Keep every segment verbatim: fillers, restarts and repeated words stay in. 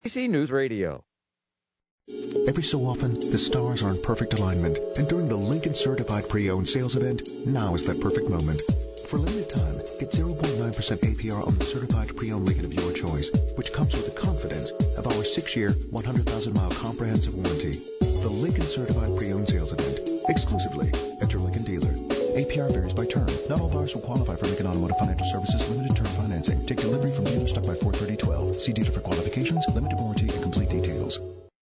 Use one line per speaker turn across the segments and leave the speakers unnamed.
A B C News Radio.
Every so often, the stars are in perfect alignment, and during the Lincoln Certified Pre-Owned Sales Event, now is that perfect moment. For a limited time, get zero point nine percent A P R on the Certified Pre-Owned Lincoln of your choice, which comes with the confidence of our six-year, one hundred thousand mile comprehensive warranty. The Lincoln Certified Pre-Owned Sales Event, exclusively at your Lincoln dealer. A P R varies by term. Not all buyers will qualify for Lincoln Automotive Financial Services limited term financing. Take delivery from dealer stock by four thirty twelve. See dealer for qualifications, limited warranty, and complete details.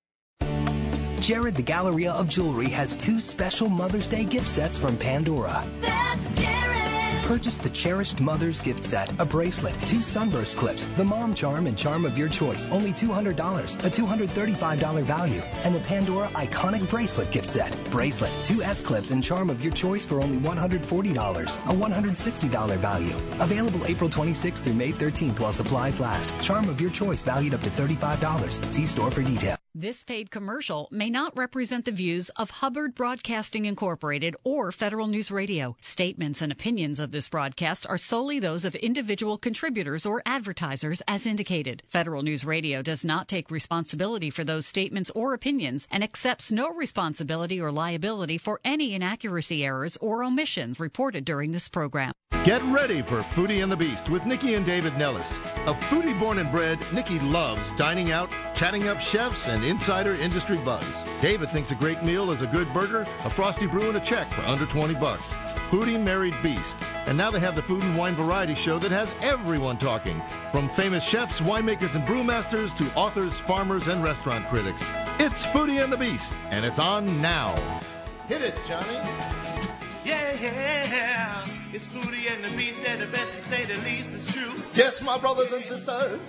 Jared the Galleria of Jewelry has two special Mother's Day gift sets from Pandora.
That's Jared!
Purchase the Cherished Mother's gift set, a bracelet, two sunburst clips, the mom charm and charm of your choice, only two hundred dollars, a two hundred thirty-five dollars value, and the Pandora Iconic Bracelet gift set. Bracelet, two S-clips and charm of your choice for only one hundred forty dollars, a one hundred sixty dollars value. Available April twenty-sixth through May thirteenth while supplies last. Charm of your choice valued up to thirty-five dollars. See store for details.
This paid commercial may not represent the views of Hubbard Broadcasting Incorporated or Federal News Radio. Statements and opinions of this broadcast are solely those of individual contributors or advertisers as indicated. Federal News Radio does not take responsibility for those statements or opinions and accepts no responsibility or liability for any inaccuracy, errors, or omissions reported during this program.
Get ready for Foodie and the Beast with Nikki and David Nellis. A foodie born and bred, Nikki loves dining out, chatting up chefs, and insider industry buzz. David thinks a great meal is a good burger, a frosty brew, and a check for under twenty bucks. Foodie married Beast. And now they have the food and wine variety show that has everyone talking, from famous chefs, winemakers, and brewmasters to authors, farmers, and restaurant critics. It's Foodie and the Beast, and it's on now.
Hit it, Johnny.
Yeah, yeah, it's Foodie and the Beast, and the best to say the least is true.
Yes, my brothers and sisters.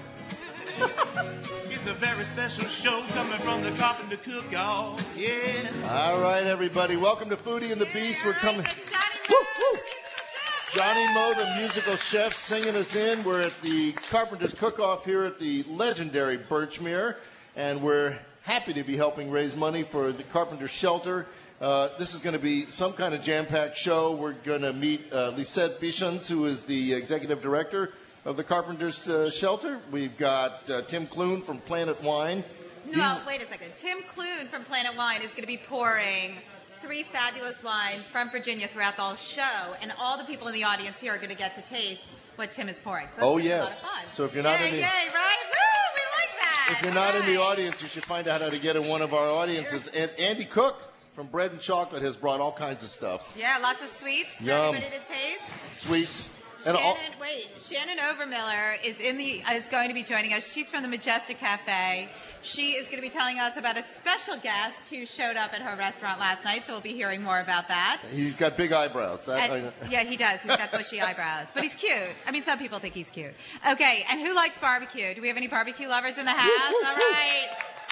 It's a very special show coming from the Carpenter Cook, y'all. Yeah.
All right, everybody. Welcome to Foodie and the Beast. We're coming. Woo, woo. Johnny Moe, the musical chef, singing us in. We're at the Carpenter's Cook-Off here at the legendary Birchmere, and we're happy to be helping raise money for the Carpenter's Shelter. Uh, this is going to be some kind of jam-packed show. We're going to meet uh, Lisette Bichons, who is the executive director of the Carpenter's uh, Shelter. We've got uh, Tim Clune from Planet Wine.
No, he... wait a second. Tim Clune from Planet Wine is going to be pouring three fabulous wines from Virginia throughout the whole show, and all the people in the audience here are going to get to taste what Tim is pouring. So
oh, yes. So if you're not
yay,
in the...
Yay, right? Woo, we like that.
If you're not right. in the audience, you should find out how to get in one of our audiences. And Andy Cook from Bread and Chocolate has brought all kinds of stuff.
Yeah, lots of sweets for
Yum.
everybody to taste.
Sweets. And
Shannon,
all...
wait, Shannon Overmiller is in the is going to be joining us. She's from the Majestic Cafe. She is going to be telling us about a special guest who showed up at her restaurant last night, so we'll be hearing more about that.
He's got big eyebrows. That,
and, yeah, he does. He's got bushy eyebrows. But he's cute. I mean, some people think he's cute. Okay, and who likes barbecue? Do we have any barbecue lovers in the house? All right.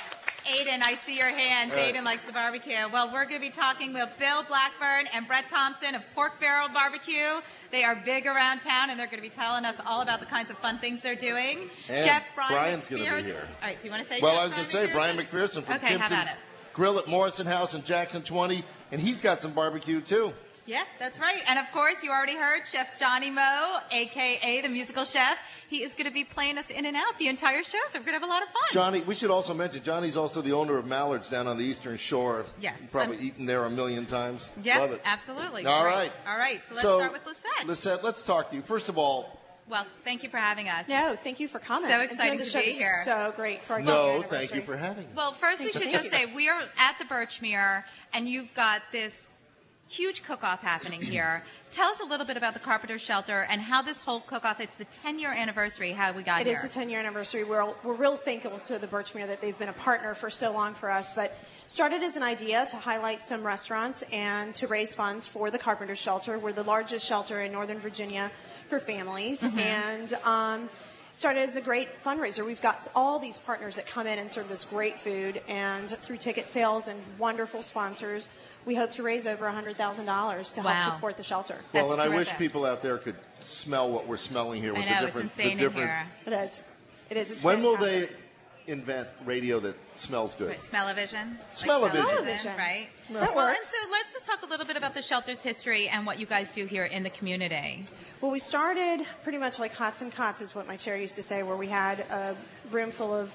Aiden, I see your hands. Right. Aiden likes the barbecue. Well, we're going to be talking with Bill Blackburn and Brett Thompson of Pork Barrel Barbecue. They are big around town, and they're going to be telling us all about the kinds of fun things they're doing.
And
Chef Brian
Brian's
going
to be here.
All right, do you want to say
Well,
Chef
I was going to say Brian McPherson from
okay,
Kimpton's Grill at Morrison House in Jackson twenty, and he's got some barbecue, too.
Yeah, that's right. And, of course, you already heard Chef Johnny Moe, a k a the musical chef. He is going to be playing us in and out the entire show, so we're going to have a lot of fun.
Johnny, we should also mention, Johnny's also the owner of Mallard's down on the Eastern Shore.
Yes.
You've probably um, eaten there a million times.
Yeah,
Love it.
absolutely.
All
Great.
right.
All right, so let's
so,
start with Lisette.
Lisette, let's talk to you. First of all...
Well, thank you for having us.
No, thank you for coming.
So exciting
the
to
show.
be here.
So great for our
No, thank you for having me.
Well, first
Thanks
we should
for
just say we are at the Birchmere, and you've got this huge cook-off happening here. Tell us a little bit about the Carpenter Shelter and how this whole cook-off, it's the ten-year anniversary, how we got
it
here.
It is the ten-year anniversary. We're, we're real thankful to the Birchmere that they've been a partner for so long for us, but started as an idea to highlight some restaurants and to raise funds for the Carpenter Shelter. We're the largest shelter in Northern Virginia for families, mm-hmm. and um, started as a great fundraiser. We've got all these partners that come in and serve this great food, and through ticket sales and wonderful sponsors, we hope to raise over one hundred thousand dollars to
wow.
help support the shelter.
Well,
That's
and
terrific.
I wish people out there could smell what we're smelling here with
I know,
the different.
it's insane
the different,
It
in here.
is. It is. It's
when
fantastic.
will they invent radio that smells good?
Right, smell-o-vision.
Smell-o-vision.
Like
Smell-o-vision.
right?
That
well,
works.
and so let's just talk a little bit about the shelter's history and what you guys do here in the community.
Well, we started pretty much like Hots and Cots is what my chair used to say, where we had a room full of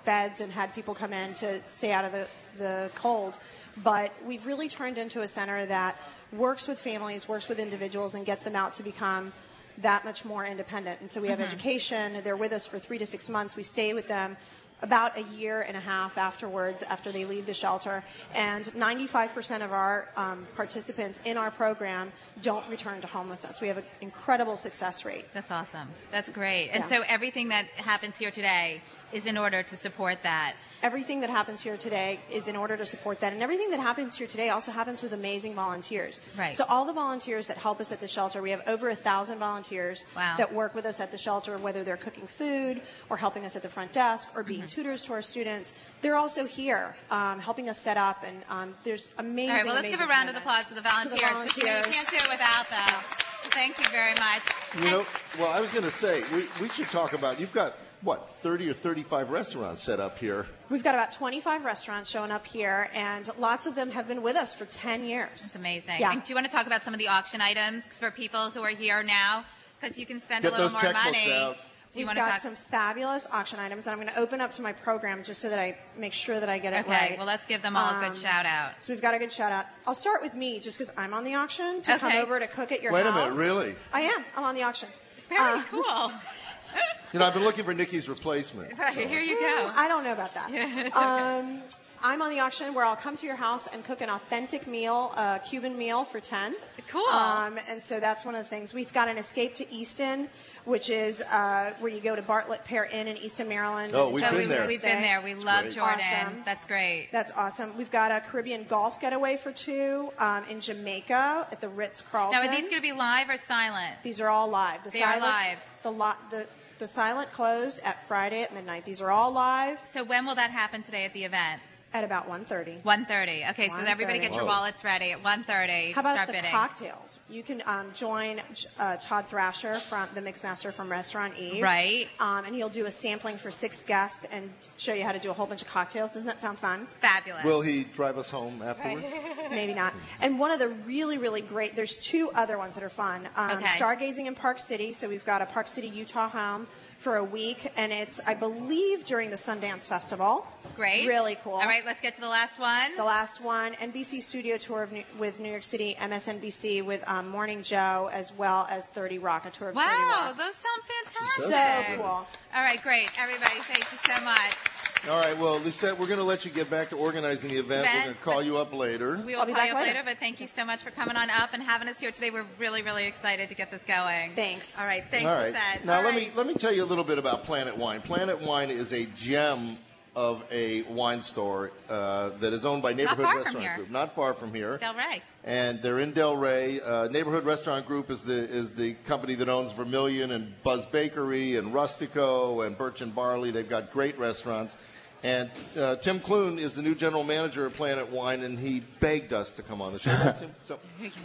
beds and had people come in to stay out of the, the cold. But we've really turned into a center that works with families, works with individuals, and gets them out to become that much more independent. And so we have mm-hmm. education. They're with us for three to six months. We stay with them about a year and a half afterwards, after they leave the shelter. And ninety-five percent of our um, participants in our program don't return to homelessness. We have an incredible success rate.
That's awesome. That's great. And
Yeah.
so everything that happens here today is in order to support that.
Everything that happens here today is in order to support that. And everything that happens here today also happens with amazing volunteers.
Right.
So all the volunteers that help us at the shelter, we have over a thousand volunteers
Wow.
that work with us at the shelter, whether they're cooking food or helping us at the front desk or being
Mm-hmm.
tutors to our students. They're also here um, helping us set up. And um, there's amazing,
All right, well, let's give a
amazing
round of
commitment.
applause to the volunteers.
To the volunteers.
You can't do it without them. Thank you very much.
You know, well, I was going to say, we, we should talk about, you've got, what, thirty or thirty-five restaurants set up here.
We've got about twenty-five restaurants showing up here, and lots of them have been with us for ten years.
It's amazing.
Yeah.
And do you want to talk about some of the auction items for people who are here now? Because you can spend
Get
a little
those
more
checkbooks
money.
out.
Do you
We've
want to
got
talk?
some fabulous auction items, and I'm going to open up to my program just so that I make sure that I get it
Okay,
right.
well, let's give them all a
Um,
good shout out.
So we've got a good shout out. I'll start with me, just because I'm on the auction to come
Okay.
over to cook at your
Wait a
house.
minute, really?
I am. I'm on the auction.
Very
Uh,
cool.
You know, I've been looking for Nikki's replacement.
Right, here you go.
I don't know about that.
It's okay.
um, I'm on the auction where I'll come to your house and cook an authentic meal, a Cuban meal for ten.
Cool.
Um, and so that's one of the things. We've got an Escape to Easton, which is uh, where you go to Bartlett Pear Inn in Easton, Maryland.
Oh,
and
we've
enjoy
been
your
there.
We've
stay.
been there. We love
great.
Jordan.
Awesome.
That's great.
That's awesome. We've got a Caribbean golf getaway for two um, in Jamaica at the Ritz Carlton.
Now, are these going to be live or silent?
These are all live. The
They are
silent,
live.
The, lo- the the silent closed at Friday at midnight. These are all live
So when will that happen today at the event?
at about one thirty.
one thirty. Okay, so everybody get your
Whoa.
wallets ready at one thirty.
How about
Start
the
bidding.
cocktails? You can um, join uh, Todd Thrasher, from the Mixmaster from Restaurant Eve.
Right.
Um, and he'll do a sampling for six guests and show you how to do a whole bunch of cocktails. Doesn't that sound fun?
Fabulous.
Will he drive us home afterward?
Maybe not. And one of the really, really great, there's two other ones that are fun. Um,
Okay.
Stargazing in Park City. So we've got a Park City, Utah home for a week. And it's, I believe, during the Sundance Festival.
Great.
Really cool.
All right, let's get to the last one.
The last one, N B C Studio Tour of New, with New York City, M S N B C with um, Morning Joe, as well as thirty Rock, a tour of thirty
Wow,
Rock.
those sound fantastic.
So cool.
All right, great. Everybody, thank you so much.
All right, well, Lisette, we're going to let you get back to organizing the event.
Event,
We're going to call
but-
you up later.
We will
I'll be
call
back
you up
later.
later, but thank you so much for coming on up and having us here today. We're really, really excited to get this going.
Thanks.
All right, thanks,
All right.
Lisette.
Now
All
let
right.
me let me tell you a little bit about Planet Wine. Planet Wine is a gem of a wine store uh, that is owned by Neighborhood
far from
Restaurant
here.
Group, not far from here.
Del Rey.
And they're in Delray. Uh, Neighborhood Restaurant Group is the is the company that owns Vermilion and Buzz Bakery and Rustico and Birch and Barley. They've got great restaurants. And uh, Tim Clune is the new general manager of Planet Wine, and he begged us to come on the show. Tim, so,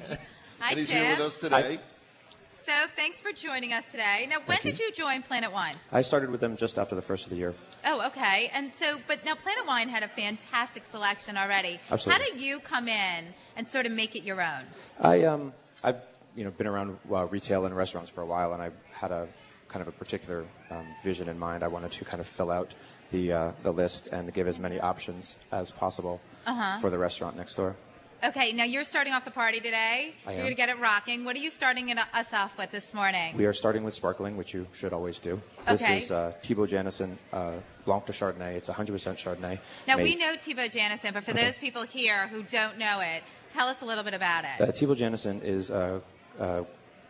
Hi,
and he's
Tim.
here with us today.
So thanks for joining us today. Now, when did you join Planet Wine?
I started with them just after the first of the year.
Oh, okay. And so, but now Planet Wine had a fantastic selection already.
Absolutely.
How did you come in and sort of make it your own?
I um I've you know been around uh, retail and restaurants for a while, and I had a kind of a particular um, vision in mind. I wanted to kind of fill out the uh, the list and give as many options as possible
Uh-huh.
for the restaurant next door.
Okay, now you're starting off the party today.
I
You're
am.
going to get it rocking. What are you starting it, us off with this morning?
We are starting with sparkling, which you should always do. This
Okay.
is uh, Thibaut Janison uh, Blanc de Chardonnay. It's one hundred percent Chardonnay.
Now, we
made-
know Thibaut Janison, but for
Okay.
those people here who don't know it, tell us a little bit about it.
Uh, Thibaut Janison is uh, uh,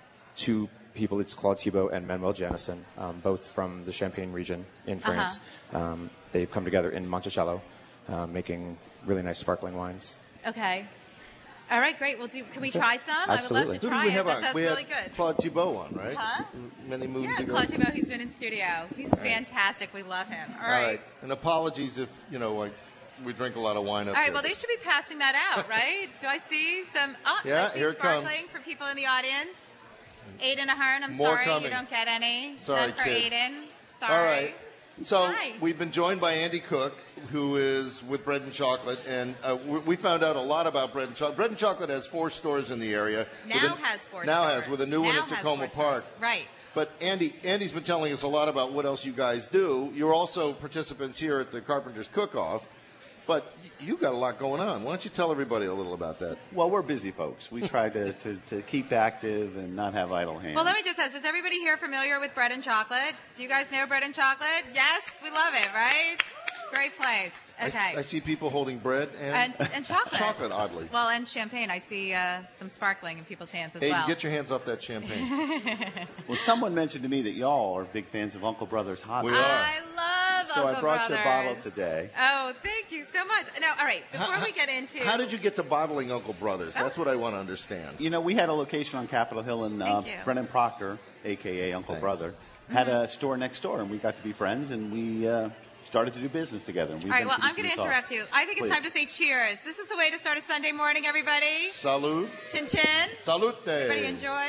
two people. It's Claude Thibaut and Manuel Janison, um, both from the Champagne region in France. Um, they've come together in Monticello, uh, making really nice sparkling wines.
Okay. All right, great. Well, do, can we
Okay.
try some? I would
Absolutely.
love to
Who
try
did we
it.
have
That
on?
sounds
We
really
had
good.
Claude Thibault on, right?
Huh?
Many moons
Yeah,
ago.
Claude Thibaut, he's been in studio. He's fantastic. We love him. All
All
right.
right. And apologies if, you know, like, we drink a lot of wine up
All right,
here.
well, they should be passing that out, right? Do I see some? Oh,
Yeah,
I see
here it comes.
sparkling for people in the audience. Aiden Ahern, I'm
More
sorry
coming.
you don't get any.
Sorry,
None for
kid.
Aiden. Sorry.
All right. So
Hi.
we've been joined by Andy Cook, who is with Bread and Chocolate, and uh, we, we found out a lot about Bread and Chocolate. Bread and Chocolate has four stores in the area.
Now
with a-
has four
Now
stores.
has, with a new one
Now
at
has
Tacoma
four
Park.
stores. Right.
But Andy, Andy's been telling us a lot about what else you guys do. You're also participants here at the Carpenters Cook-Off. But you got a lot going on. Why don't you tell everybody a little about that?
Well, we're busy folks. We try to, to, to keep active and not have idle hands.
Well, let me just ask, is everybody here familiar with Bread and Chocolate? Do you guys know Bread and Chocolate? Yes? We love it, right? Great place. Okay.
I, I see people holding bread and,
and, and chocolate.
Chocolate, oddly.
Well, and champagne. I see uh, some sparkling in people's hands as
hey,
well.
Get your hands off that champagne.
Well, someone mentioned to me that y'all are big fans of Uncle Brother's hot
We
sauce.
are.
I love
So
Uncle
I brought
Brothers.
you a bottle today.
Oh, thank you so much. Now, all right, before
How-
we get into...
How did you get to bottling Uncle Brothers? That's what I want to understand.
You know, we had a location on Capitol Hill, and uh,
Thank you.
Brennan Proctor, a k a. Uncle
Thanks.
Brother, had a store next door, and we got to be friends, and we uh, started to do business together. And we've
All right,
been
well, I'm
producing
going to
the sauce.
interrupt you. I think it's
Please.
time to say cheers. This is the way to start a Sunday morning, everybody.
Salud.
Chin chin.
Salute.
Everybody enjoy.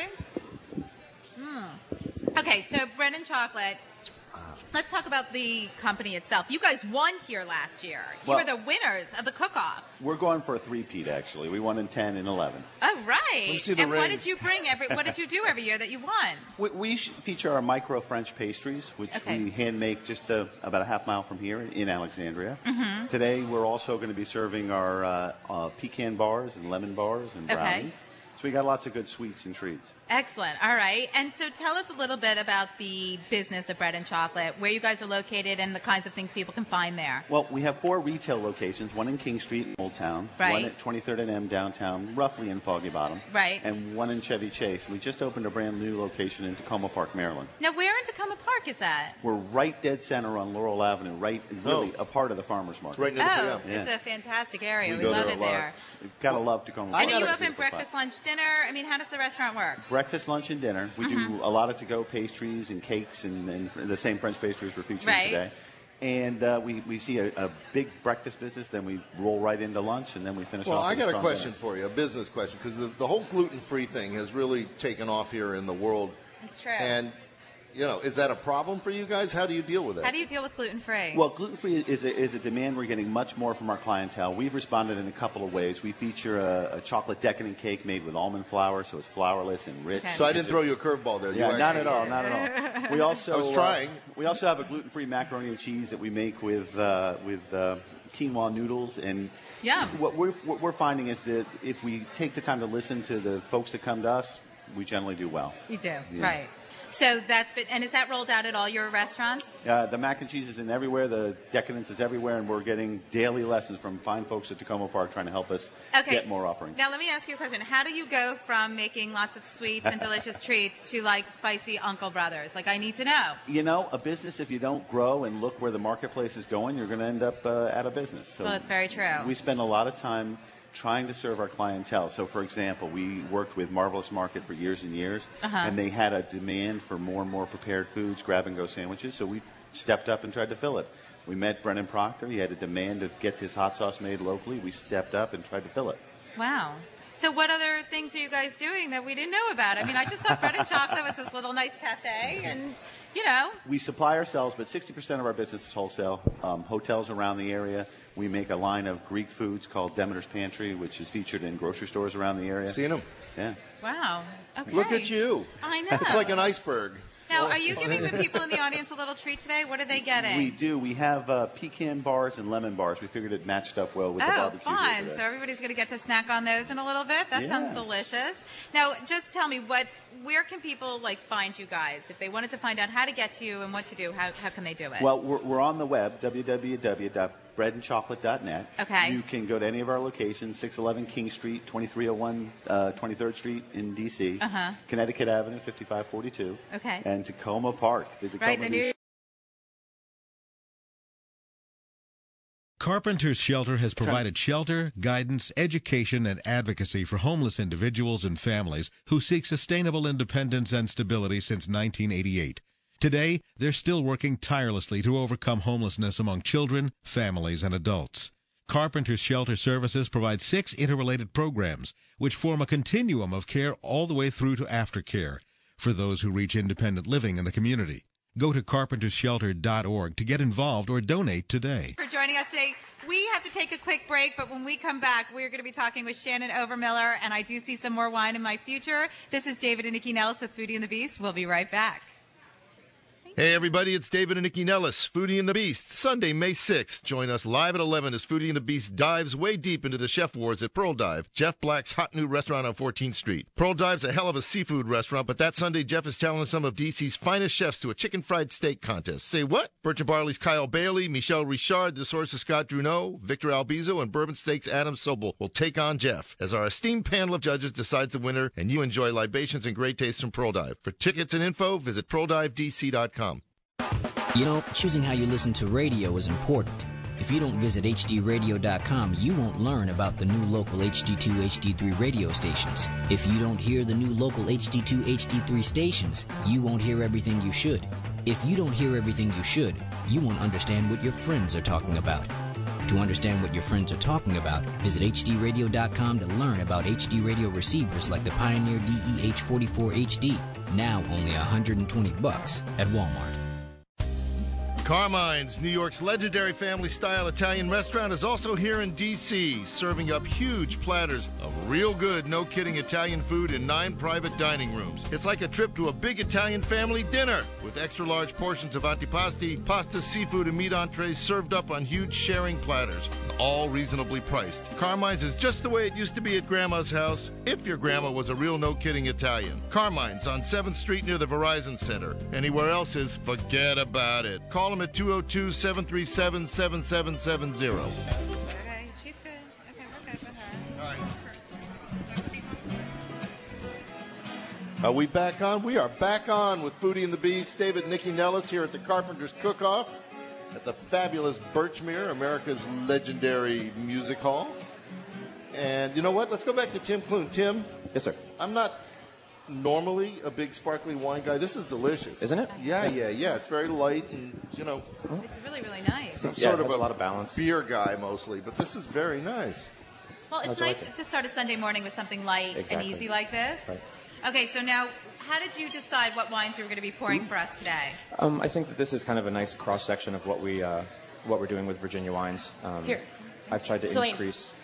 Mm. Okay, so bread and chocolate. Let's talk about the company itself. You guys won here last year. You
Well-
were the winners of the cook-off.
We're going for a three-peat, actually. We won in ten and eleven.
Oh, right.
me see the
and what
rings.
did you bring every? What did you do every year that you won?
We, we sh- feature our micro French pastries, which
Okay.
we hand make just uh about a half mile from here in Alexandria.
Mm-hmm.
Today, we're also going to be serving our uh, uh, pecan bars and lemon bars and
Okay.
brownies. So we got lots of good sweets and treats.
Excellent. All right. And so tell us a little bit about the business of bread and chocolate, where you guys are located, and the kinds of things people can find there.
Well, we have four retail locations, one in King Street in Old Town,
Right.
one at twenty-third and M downtown, roughly in Foggy Bottom,
Right.
and one in Chevy Chase. We just opened a brand new location in Tacoma Park, Maryland.
Now, where in Tacoma Park is that?
We're right dead center on Laurel Avenue, right really
Oh.
a part of the farmers market.
Right near the
Oh,
yeah.
it's a fantastic area.
We
We,
go
love
there
it
a lot.
there.
Gotta love Tacoma.
And
Park.
you
It's a
open
beautiful
breakfast,
spot.
lunch, dinner. I mean, how does the restaurant work?
Breakfast, lunch, and dinner. We
Mm-hmm.
do a lot of to-go pastries and cakes, and, and the same French pastries we're featuring
Right.
today. And uh, we, we see a, a big breakfast business, then we roll right into lunch, and then we finish
Well,
off
I
with
got a
strong
question
dinner.
for you, a business question, because the, the whole gluten-free thing has really taken off here in the world.
It's true.
And, you know, is that a problem for you guys? How do you deal with it?
How do you deal with gluten-free?
Well, gluten-free is a, is a demand we're getting much more from our clientele. We've responded in a couple of ways. We feature a, a chocolate decadent cake made with almond flour, so it's flourless and rich.
Okay.
so I didn't throw you a curveball there. You
Yeah, not
actually-
at all, not at all. We also
I was trying.
Uh, we also have a gluten-free macaroni and cheese that we make with uh, with uh, quinoa noodles. And
Yum.
what we're what we're finding is that if we take the time to listen to the folks that come to us, we generally do well.
You do,
Yeah.
right. So that's been, and is that rolled out at all your restaurants?
Uh, the mac and cheese is in everywhere. The decadence is everywhere, and we're getting daily lessons from fine folks at Tacoma Park trying to help us
Okay.
get more offerings.
Now let me ask you a question. How do you go from making lots of sweets and delicious treats to like spicy Uncle Brothers? Like I need to know.
You know, a business, if you don't grow and look where the marketplace is going, you're going to end up uh, out of business. So
Well, it's very true.
We spend a lot of time trying to serve our clientele. So, for example, we worked with Marvelous Market for years and years,
Uh-huh.
and they had a demand for more and more prepared foods, grab-and-go sandwiches, so we stepped up and tried to fill it. We met Brennan Proctor. He had a demand to get his hot sauce made locally. We stepped up and tried to fill it.
Wow. So what other things are you guys doing that we didn't know about? I mean, I just thought Bread and Chocolate was this little nice cafe, and you know.
We supply ourselves, but sixty percent of our business is wholesale. Um, hotels around the area. We make a line of Greek foods called Demeter's Pantry, which is featured in grocery stores around the area.
Seen them?
Yeah.
Wow. Okay.
Look at you.
I know.
It's like an iceberg.
Now, are you giving the people in the audience a little treat today? What are they getting?
We do. We have uh, pecan bars and lemon bars. We figured it matched up well with the
Oh,
barbecue. here
fun.
today.
So everybody's going to get to snack on those in a little bit. That
Yeah.
sounds delicious. Now, just tell me, what, where can people like find you guys? If they wanted to find out how to get to you and what to do, how, how can they do it?
Well, we're, we're on the web, w w w dot bread and chocolate dot net.
Okay.
You can go to any of our locations, six eleven King Street, twenty-three oh one uh, twenty-third Street in D C,
Uh-huh.
Connecticut Avenue, fifty-five forty-two,
Okay.
and Tacoma Park. The Tacoma
Right, the new-
Carpenter's Shelter has provided shelter, guidance, education, and advocacy for homeless individuals and families who seek sustainable independence and stability since nineteen eighty-eight. Today, they're still working tirelessly to overcome homelessness among children, families, and adults. Carpenter's Shelter Services provide six interrelated programs, which form a continuum of care all the way through to aftercare for those who reach independent living in the community. Go to carpenters shelter dot org to get involved or donate today.
For joining us today. We have to take a quick break, but when we come back, we're going to be talking with Shannon Overmiller, and I do see some more wine in my future. This is David and Nikki Nellis with Foodie and the Beast. We'll be right back.
Hey, everybody, it's David and Nikki Nellis, Foodie and the Beast, Sunday, May sixth. Join us live at eleven as Foodie and the Beast dives way deep into the chef wars at Pearl Dive, Jeff Black's hot new restaurant on fourteenth Street. Pearl Dive's a hell of a seafood restaurant, but that Sunday, Jeff is challenging some of D C's finest chefs to a chicken fried steak contest. Say what? Birch Barley's Kyle Bailey, Michelle Richard, The Source's Scott Druneau, Victor Albizo, and Bourbon Steak's Adam Sobel will take on Jeff as our esteemed panel of judges decides the winner, and you enjoy libations and great taste from Pearl Dive. For tickets and info, visit pearl dive d c dot com.
You know, choosing how you listen to radio is important. If you don't visit H D radio dot com, you won't learn about the new local H D two, H D three radio stations. If you don't hear the new local H D two, H D three stations, you won't hear everything you should. If you don't hear everything you should, you won't understand what your friends are talking about. To understand what your friends are talking about, visit H D radio dot com to learn about H D radio receivers like the Pioneer D E H forty-four H D, now only one hundred twenty bucks at Walmart.
Carmine's, New York's legendary family-style Italian restaurant, is also here in D C, serving up huge platters of real good, no-kidding Italian food in nine private dining rooms. It's like a trip to a big Italian family dinner, with extra-large portions of antipasti, pasta, seafood, and meat entrees served up on huge sharing platters, and all reasonably priced. Carmine's is just the way it used to be at Grandma's house, if your grandma was a real no-kidding Italian. Carmine's on seventh Street near the Verizon Center. Anywhere else is forget about it. Call them at two oh two, seven three seven, seven seven seven zero.
Okay, she's good. Okay, we're good with her.
All right. Are we back on? We are back on with Foodie and the Beast. David and Nikki Nellis here at the Carpenter's Cook-Off at the fabulous Birchmere, America's legendary music hall. And you know what? Let's go back to Tim Clune. Tim?
Yes, sir.
I'm not normally a big sparkling wine guy. This is delicious.
Isn't it?
Yeah, yeah, yeah. It's very light and, you know.
It's really, really nice.
I'm
Yeah,
sort
it
of
has a lot of balance.
beer guy mostly, but this is very nice.
Well, it's
How's it
nice
like it?
to start a Sunday morning with something light
Exactly.
and easy like this.
Right.
Okay, so now, how did you decide what wines you were going to be pouring for us today?
Um, I think that this is kind of a nice cross-section of what, we, uh, what we're doing with Virginia wines. Um,
Here.
I've tried to
Celine.
increase...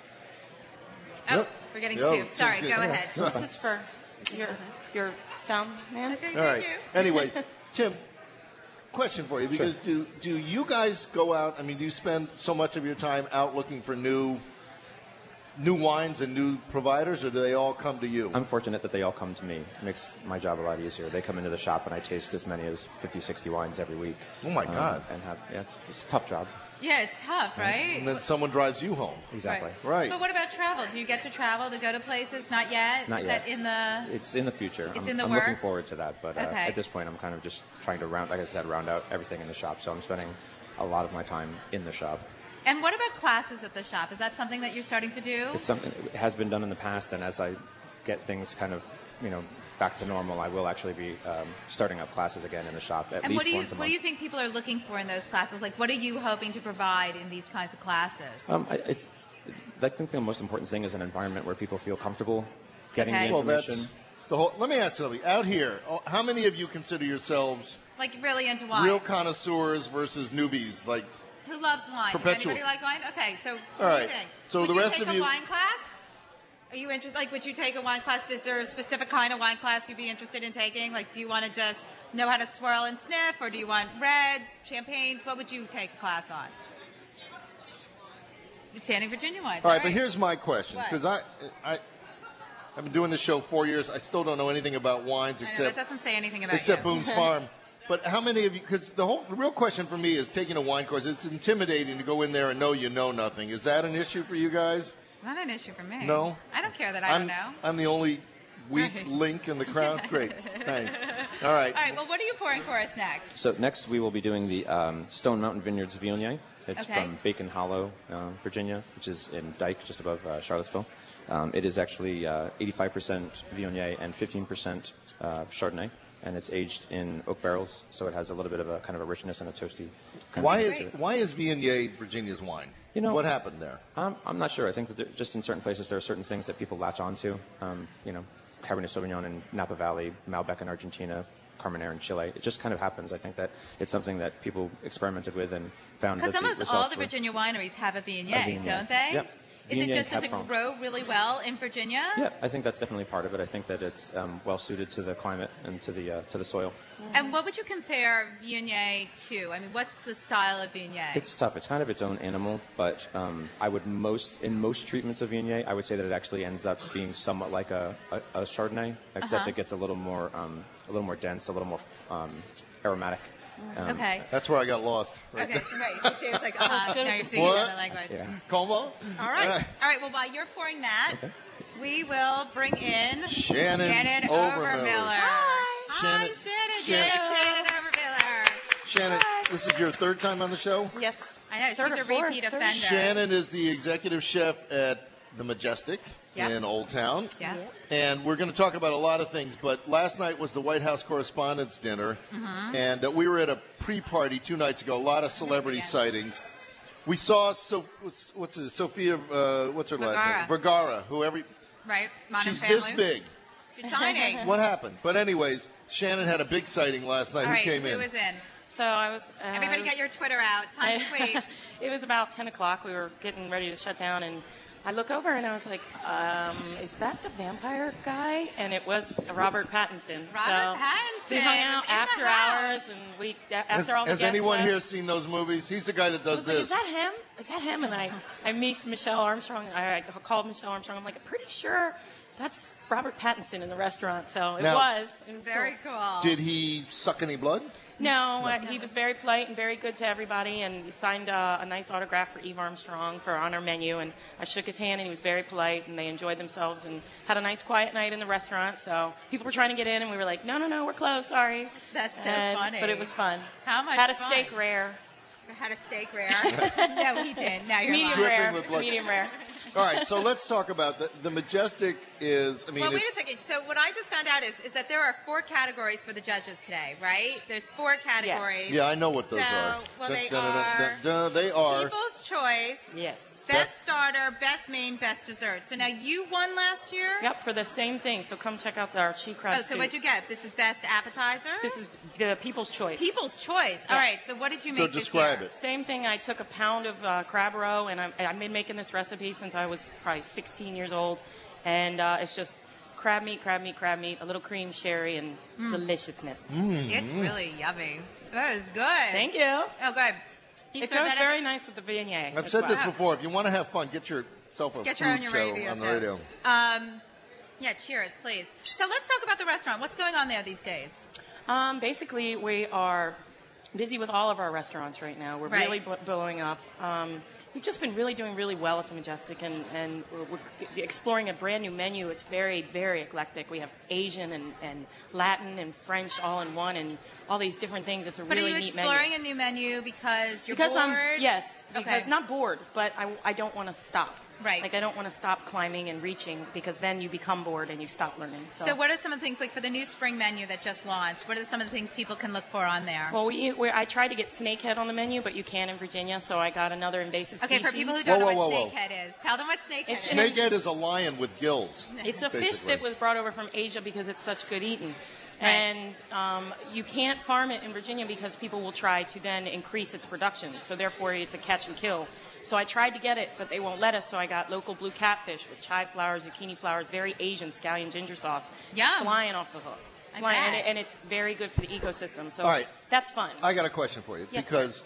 Oh,
Yep.
we're getting
Yep,
soup. Sorry,
sounds
go
good.
ahead.
This is for your your sound man.
Okay,
All
thank
right.
you.
Anyways, Tim, question for you, because do do you guys go out? I mean, do you spend so much of your time out looking for new new wines and new providers, or do they all come to you?
I'm fortunate that they all come to me. It makes my job a lot easier. They come into the shop and I taste as many as fifty, sixty wines every week.
Oh, my
Um,
God.
And have, yeah, it's, it's a tough job.
Yeah, it's tough, right?
And then someone drives you home.
Exactly.
Right.
But what about travel? Do you get to travel to go to places? Not yet.
Not
Is
yet.
that in the?
It's in the future.
It's
I'm,
in the
I'm looking
works?
forward to that, but uh,
Okay.
at this point, I'm kind of just trying to round, like I said, round out everything in the shop. So I'm spending a lot of my time in the shop.
And what about classes at the shop? Is that something that you're starting to do?
It's something it has been done in the past, and as I get things kind of, you know, back to normal, I will actually be um, starting up classes again in the shop at
and
least
what do you
once a
what
month.
do you think people are looking for in those classes? Like, what are you hoping to provide in these kinds of classes?
Um, I, it's, I think the most important thing is an environment where people feel comfortable getting
Okay.
the
Well,
information.
that's the whole. Let me ask something. Out here, oh, how many of you consider yourselves
Like, really into wine?
real connoisseurs versus newbies? Like,
Who loves wine?
Perpetual.
Does anybody like wine? Okay, so what
All
do
right.
you think?
So
would
the
you
rest
take
of
a
you-
wine class? Are you interested? Like, would you take a wine class? Is there a specific kind of wine class you'd be interested in taking? Like, do you want to just know how to swirl and sniff, or do you want reds, champagnes? What would you take a class on? Standing Virginia wines.
all right, but
right.
here's my question,
What?
because I, I, I've been doing this show four years. I still don't know anything about wines
I know,
except
that doesn't say anything about
except
you.
Boone's Farm. But how many of you? Because the whole the real question for me is taking a wine course. It's intimidating to go in there and know you know nothing. Is that an issue for you guys?
Not an issue for me.
No?
I don't care that I
I'm,
don't know.
I'm the only weak
Right.
link in the crowd. Great, thanks. All right.
All right, well, what are you pouring for us next?
So next we will be doing the um, Stone Mountain Vineyards Viognier. It's
Okay.
from Bacon Hollow, uh, Virginia, which is in Dyke, just above uh, Charlottesville. Um, it is actually uh, eighty-five percent Viognier and fifteen percent uh, Chardonnay, and it's aged in oak barrels, so it has a little bit of a kind of a richness and a toasty. Kind
Why
of
is
to it.
why is Viognier Virginia's wine?
You know,
what happened there?
Um, I'm not sure. I think that there, just in certain places there are certain things that people latch onto. Um, you know, Cabernet Sauvignon in Napa Valley, Malbec in Argentina, Carmenere in Chile. It just kind of happens. I think that it's something that people experimented with and found that
Because
the
almost
results
all the
were-
Virginia wineries have a Viognier,
A Viognier.
don't they?
Yep.
Is it
Viognier
just does it
Havre.
grow really well in Virginia?
Yeah, I think that's definitely part of it. I think that it's um, well suited to the climate and to the uh, to the soil.
And what would you compare Viognier to? I mean, what's the style of Viognier?
It's tough. It's kind of its own animal, but um, I would most in most treatments of Viognier, I would say that it actually ends up being somewhat like a, a, a Chardonnay, except
Uh-huh.
it gets a little more um, a little more dense, a little more um, aromatic. Um,
Okay.
That's where I got lost. Right
Okay, right. So it's like, uh, now you're speaking
What?
another language.
Yeah.
Como?
All right. All right. Well, while you're pouring that, we will bring in
Shannon
Shannon
Obermiller.
Obermiller. Hi.
Shannon-
Hi, Shannon.
Shannon-
Yay, Shannon Obermiller.
Shannon, this is your third time on the show?
Yes.
I know,
Third
she's
or
a
fourth,
repeat
third.
offender.
Shannon is the executive chef at the Majestic
Yeah.
in Old Town.
Yeah.
And we're going to talk about a lot of things, but last night was the White House Correspondents' Dinner,
Mhm.
and uh, we were at a pre-party two nights ago, a lot of celebrity sightings. We saw, so, what's, what's it, Sophia, uh, what's her last name? Vergara, who every,
Right? Modern
she's
Family.
this big.
She's tiny.
What happened? But anyways, Shannon had a big sighting last night.
All
Who
right,
came
who
in?
was in?
So I was. Uh,
Everybody
I
get
was-
your Twitter out. Time to tweet.
It was about ten o'clock. We were getting ready to shut down, and I look over and I was like, um, "Is that the vampire guy?" And it was Robert Pattinson.
Robert
so
Pattinson
We hung out
was in the
after
house.
hours, and we after
Has,
all the
has
guests
anyone
left,
here seen those movies? He's the guy that
I
does
was like,
this.
"Is that him? Is that him?" And I, I meet Michelle Armstrong. I, I called Michelle Armstrong. I'm like, "I'm pretty sure that's Robert Pattinson in the restaurant." So it
Now-
was. It was
Very cool.
Did he suck any blood?
No, uh, he was very polite and very good to everybody, and he signed uh, a nice autograph for Eve Armstrong for on our menu, and I shook his hand, and he was very polite, and they enjoyed themselves and had a nice quiet night in the restaurant. So people were trying to get in, and we were like, no, no, no, we're closed, sorry.
That's so
And-
funny.
But it was fun.
How much
Had a
fun?
steak rare.
Had a steak rare. No, he did. Now you're
Medium
lying.
Dripping
rare.
with blood.
Medium rare.
All right, so let's talk about the, the Majestic is, I mean,
Well, wait
it's,
a second. So what I just found out is, is that there are four categories for the judges today, right? There's four categories.
yeah, I know what those
so,
are.
well,
Dun,
they
dun, dun,
are
dun, dun, they are.
People's Choice,
Yes.
Best Starter, Best Main, Best Dessert. So now you won last year?
Yep, for the same thing. So come check out our cheap crab
Oh, so
soup.
what'd you get? This is Best Appetizer?
This is the People's Choice.
People's Choice. All right, so what did you
So
make
describe
this
it.
Same thing. I took a pound of uh, crab roe, and I, I've been making this recipe since I was probably sixteen years old. And uh, it's just crab meat, crab meat, crab meat, a little cream, sherry, and
Mm.
deliciousness.
year? It's really yummy. That was good.
Thank you.
Oh, good. You
It
served
goes
that at
very
the-
nice with the Viognier.
I've
as
said
well.
this before. If you want to have fun, get yourself a
Get
food
your on your
show
radio
on the
show.
radio.
Um, yeah, cheers, please. So let's talk about the restaurant. What's going on there these days?
Um, basically, we are busy with all of our restaurants right now. We're
Right.
really bl- blowing up. Um, we've just been really doing really well at the Majestic, and, and we're, we're g- exploring a brand new menu. It's very, very eclectic. We have Asian and, and Latin and French all in one, and all these different things. It's a
But
really
are you
neat
exploring
menu.
a new menu because you're
because
bored?
I'm yes, because
Okay.
not bored, but I, I don't want to stop.
Right.
Like I don't want to stop climbing and reaching because then you become bored and you stop learning. So,
So what are some of the things, like for the new spring menu that just launched, what are some of the things people can look for on there?
well, we, we I tried to get snakehead on the menu, but you can't in Virginia, so I got another invasive
Okay,
species.
for people who don't
Whoa,
know
whoa,
what
whoa, whoa.
snakehead is, tell them what snakehead
It's
is.
an-
Snakehead is a lion with gills.
It's a fish
basically.
that was brought over from Asia because it's such good eating.
Right.
And um, you can't farm it in Virginia because people will try to then increase its production. So therefore, it's a catch and kill. So I tried to get it, but they won't let us. So I got local blue catfish with chive flowers, zucchini flowers, very Asian scallion ginger sauce,
Yum.
flying off the hook.
I
Flying, and,
bet.
it, and it's very good for the ecosystem. So
All right.
that's fun.
I got a question for you
Yes,
because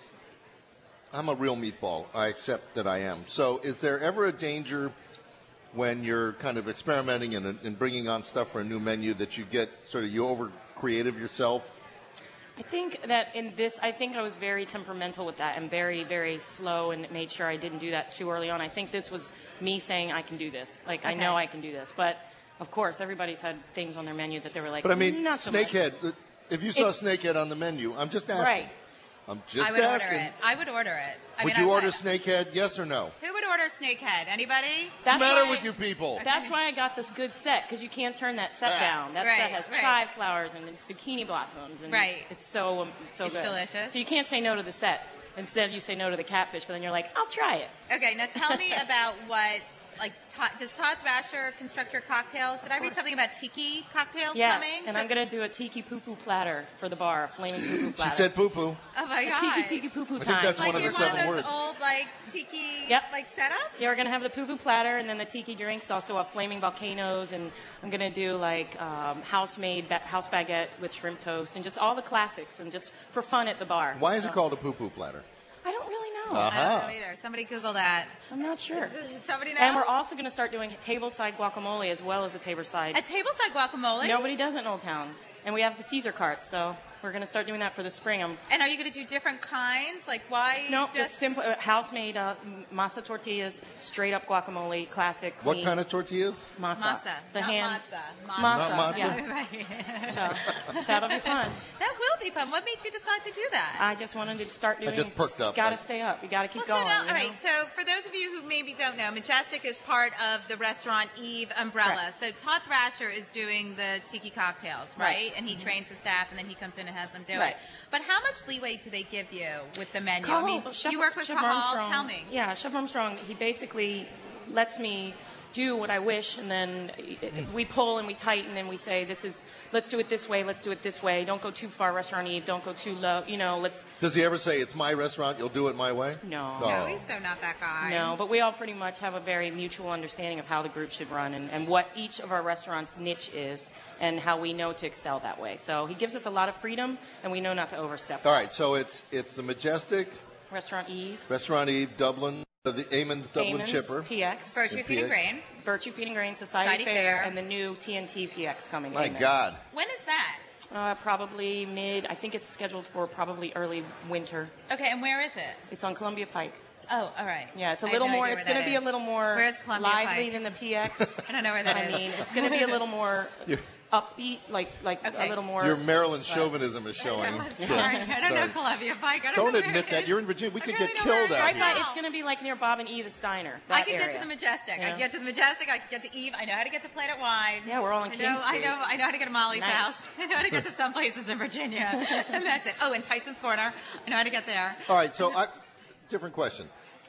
I'm a real meatball. I accept that I am. So, is there ever a danger when you're kind of experimenting and, and bringing on stuff for a new menu that you get sort of you over creative yourself?
I think that in this, I think I was very temperamental with that and very, very slow and made sure I didn't do that too early on. I think this was me saying I can do this. Like, I
Okay.
know I can do this. But, of course, everybody's had things on their menu that they were like,
But I mean,
not so much.
snakehead. If you saw
It's-
snakehead on the menu, I'm just asking.
Right.
I'm just
I would
asking.
order it. I would order it. I
Would
mean,
you
I
order
would.
snakehead? Yes or no?
Who would order snakehead? Anybody?
What's
That's
the matter
why-
with you people?
That's why I got this good set, because you can't turn that set
Ah.
down. That
Right,
set has
right.
chive flowers and zucchini blossoms. And
Right.
It's so, um, so
It's
good.
delicious.
So you can't say no to the set. Instead, you say no to the catfish, but then you're like, I'll try it.
Okay, now tell me about what, like, Todd, does Todd Thrasher construct your cocktails? Did I read something about tiki cocktails
Yes,
coming?
and
So-
I'm going to do a tiki poo-poo platter for the bar, a flaming poo-poo
She
platter.
said poo poo.
Oh my
A
god.
tiki tiki poo-poo
I think
time.
that's
like
one of the
in one
seven
of those
words.
old like tiki
Yep.
like setups?
Yeah, we're going to have the poo-poo platter and then the tiki drinks, also a flaming volcanoes, and I'm going to do like um, house-made ba- house baguette with shrimp toast and just all the classics and just for fun at the bar.
Why is
So-
it called a poo-poo platter?
I don't really know.
Uh-huh.
I don't know either. Somebody Google that.
I'm not sure.
Somebody know?
And we're also going to start doing tableside guacamole as well as the tableside.
A tableside guacamole?
Nobody does it in Old Town. And we have the Caesar carts, so we're going to start doing that for the spring. I'm,
And are you going to do different kinds? Like why?
no, just simple uh, house-made uh, masa tortillas, straight-up guacamole, classic, clean.
What kind of tortillas?
Masa.
Masa,
The
not
hand.
matzah.
Masa.
Not matzah?
Yeah.
Right.
So that'll be fun.
That will be fun. What made you decide to do that?
I just wanted to start doing.
just perked up,
Got to
like-
stay up. You got to keep
Well, so
going.
now,
you
all
know?
right. So for those of you who maybe don't know, Majestic is part of the restaurant Eve umbrella.
Correct.
So Todd Thrasher is doing the tiki cocktails, right?
Right.
And he trains the staff, and then he comes in and has them do
Right.
it. But how much leeway do they give you with the menu?
Cahal,
I mean,
Chef,
you work with
Chef
Cahal.
Armstrong.
Tell me.
Yeah, Chef Armstrong. He basically lets me do what I wish, and then we pull and we tighten and we say, "This is. Let's do it this way. Let's do it this way. Don't go too far, restaurant Eve. Don't go too low. You know, let's."
Does he ever say, it's my restaurant, you'll do it my way?
No.
No, he's so not that guy.
No, but we all pretty much have a very mutual understanding of how the group should run and, and what each of our restaurants' niche is and how we know to excel that way. So he gives us a lot of freedom, and we know not to overstep.
All right, so it's it's the Majestic,
Restaurant Eve,
Restaurant Eve, Dublin, the, the Amon's Dublin
Amon's,
Chipper.
P X,
Virtue
And
Feeding
P X.
Grain.
Virtue Feeding Grain, Society,
Society
Fair,
Fair.
and the new T N T P X coming.
My
in there.
God.
When is that?
Uh, probably mid. I think it's scheduled for probably early winter.
Okay, and where is it?
It's on Columbia Pike.
Oh, all right.
Yeah, it's a
I
little
have no
more.
idea
It's
where
going to
that
be a
is.
little more
Where's Columbia
lively
Pike?
than the P X.
I don't know where that
I
is.
mean, it's going to be a little more upbeat, like like
Okay.
a little more.
Your Maryland chauvinism is showing.
I'm sorry. I don't know
Sorry.
Columbia Pike. I don't,
Don't
know where
admit
it
that.
is.
You're in Virginia. We could
I
get
really know
killed
where it
out
Right
here.
by, it's going to be like near Bob and Eva's Diner.
I
that
can get
area.
to the Majestic. I
Yeah.
can get to the Majestic. I can get to Eve. I know how to get to Planet Wine.
Yeah, we're all in
I
King
know, I
Street.
know. I know how to get to Molly's
Nice.
house. I know how to get to some places in Virginia, and that's it. Oh, and Tyson's Corner. I know how to get there.
All right, so I, different question.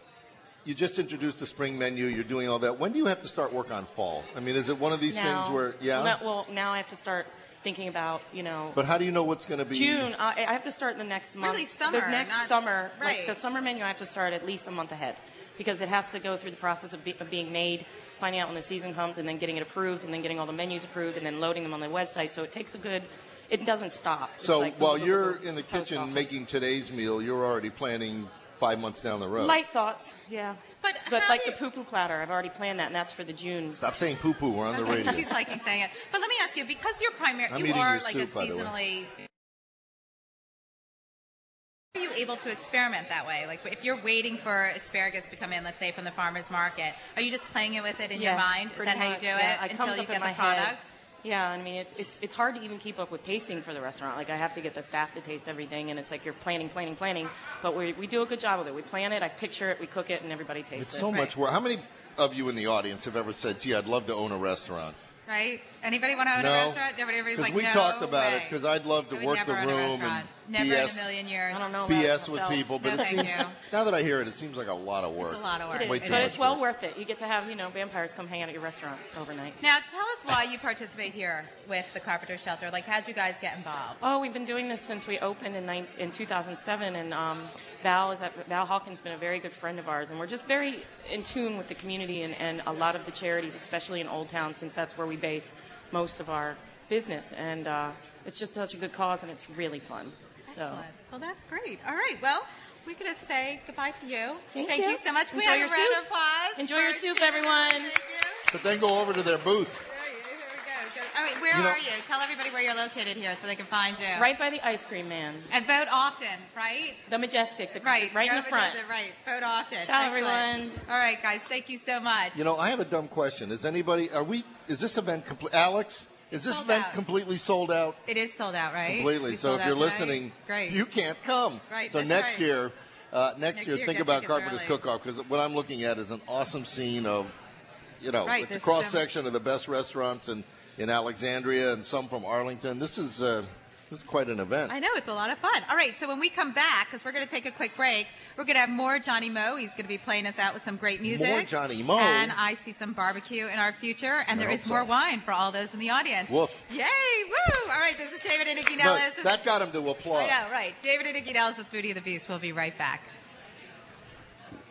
You just introduced the spring menu. You're doing all that. When do you have to start work on fall? I mean, is it one of these
Now-
things where, yeah?
Well, no- well, now I have to start thinking about, you know,
But how do you know what's going to be?
June. I, I have to start the next month.
Really summer,
The next
not-
summer,
right.
like the summer menu, I have to start at least a month ahead because it has to go through the process of, be, of being made, finding out when the season comes, and then getting it approved, and then getting all the menus approved, and then loading them on the website. So it takes a good. It doesn't stop. It's
So
like
while
boom, boom,
you're
boom, boom,
in the
post
kitchen
office.
making today's meal, you're already planning five months down the road.
Light thoughts, yeah.
But
But
how
like
do
the poo-poo platter, I've already planned that, and that's for the June.
Stop saying poo-poo. We're on the radio.
She's liking saying it. But let me ask you, because you're primary,
I'm
you
eating
are
your
like
soup,
a
by the way.
seasonally. Are you able to experiment that way? Like if you're waiting for asparagus to come in, let's say from the farmer's market, are you just playing it with it in your
Yes,
mind? Is
pretty
that how you
much,
do
yeah.
it
It
until
comes
you
up in
get the
my head.
product?
Yeah, I mean, it's, it's, it's hard to even keep up with tasting for the restaurant. Like, I have to get the staff to taste everything, and it's like you're planning, planning, planning. But we, we do a good job of it. We plan it, I picture it, we cook it, and everybody tastes
It's
it.
so much work. How many of you in the audience have ever said, gee, I'd love to own a restaurant?
Right? Anybody want to own
No.
a restaurant? Nobody, everybody's
Because
like,
we
no
talked about
way.
it, because I'd love to
I would
work
never
the
own a
room
restaurant.
and
Never
B S,
in a million years.
I don't know
B
about
S with
myself.
people, but
No,
it
thank
seems,
you.
now that I hear it, it seems like a lot of work.
It's a lot of work.
It
Way
is,
too
but
much
it's well
work.
worth it. You get to have, you know, vampires come hang out at your restaurant overnight.
Now, tell us why you participate here with the Carpenter Shelter. Like, how'd you guys get involved?
Oh, we've been doing this since we opened in, nine, in two thousand seven, and um, Val is at, Val Hawkins been a very good friend of ours, and we're just very in tune with the community and, and a lot of the charities, especially in Old Town, since that's where we base most of our business, and uh, it's just such a good cause, and it's really fun. So,
Excellent. Well, that's great. All right. Well, we're going to say goodbye to you.
Thank
you.
you.
so much. Can we
Enjoy
have
your
a round
soup.
of applause.
Enjoy
for
your soup,
Tina?
everyone.
Thank you.
But then go over to their booth.
There you- Here we go. Go. All right. Where
You know-
are you? Tell everybody where you're located here so they can find you.
right by the ice cream man,
And vote often, right?
the Majestic, the,
Right.
right in
Go
the front.
Majestic, Right. Vote often.
Ciao,
Excellent.
everyone.
All right, guys. Thank you so much.
You know, I have a dumb question. Is anybody, are we, is this event complete? Alex, is this
Sold
event
out.
completely sold out?
It is sold out, right?
Completely.
We
So
sold
if you're
out tonight?
listening,
Great.
you can't come.
Right,
So
that's
next
right.
year, uh, next,
Next
year,
year,
think
get
about
tickets
Carpenter's
early.
Cook-Off, because what I'm looking at is an awesome scene of, you know,
Right,
it's a
there's
cross
so-
section of the best restaurants in, in Alexandria and some from Arlington. This is uh, this is quite an event.
I know, it's a lot of fun. All right, so when we come back, because we're going to take a quick break, we're going to have more Johnny Moe. He's going to be playing us out with some great music.
More Johnny Moe?
And I see some barbecue in our future, and
I
there
hope
is more
so.
wine for all those in the audience.
Woof.
Yay, woo! All right, this is David and Nikki
Look,
Nellis. with-
that got him to applaud.
I know, right. David and Nikki Nellis with Foodie of the Beast. We'll be right back.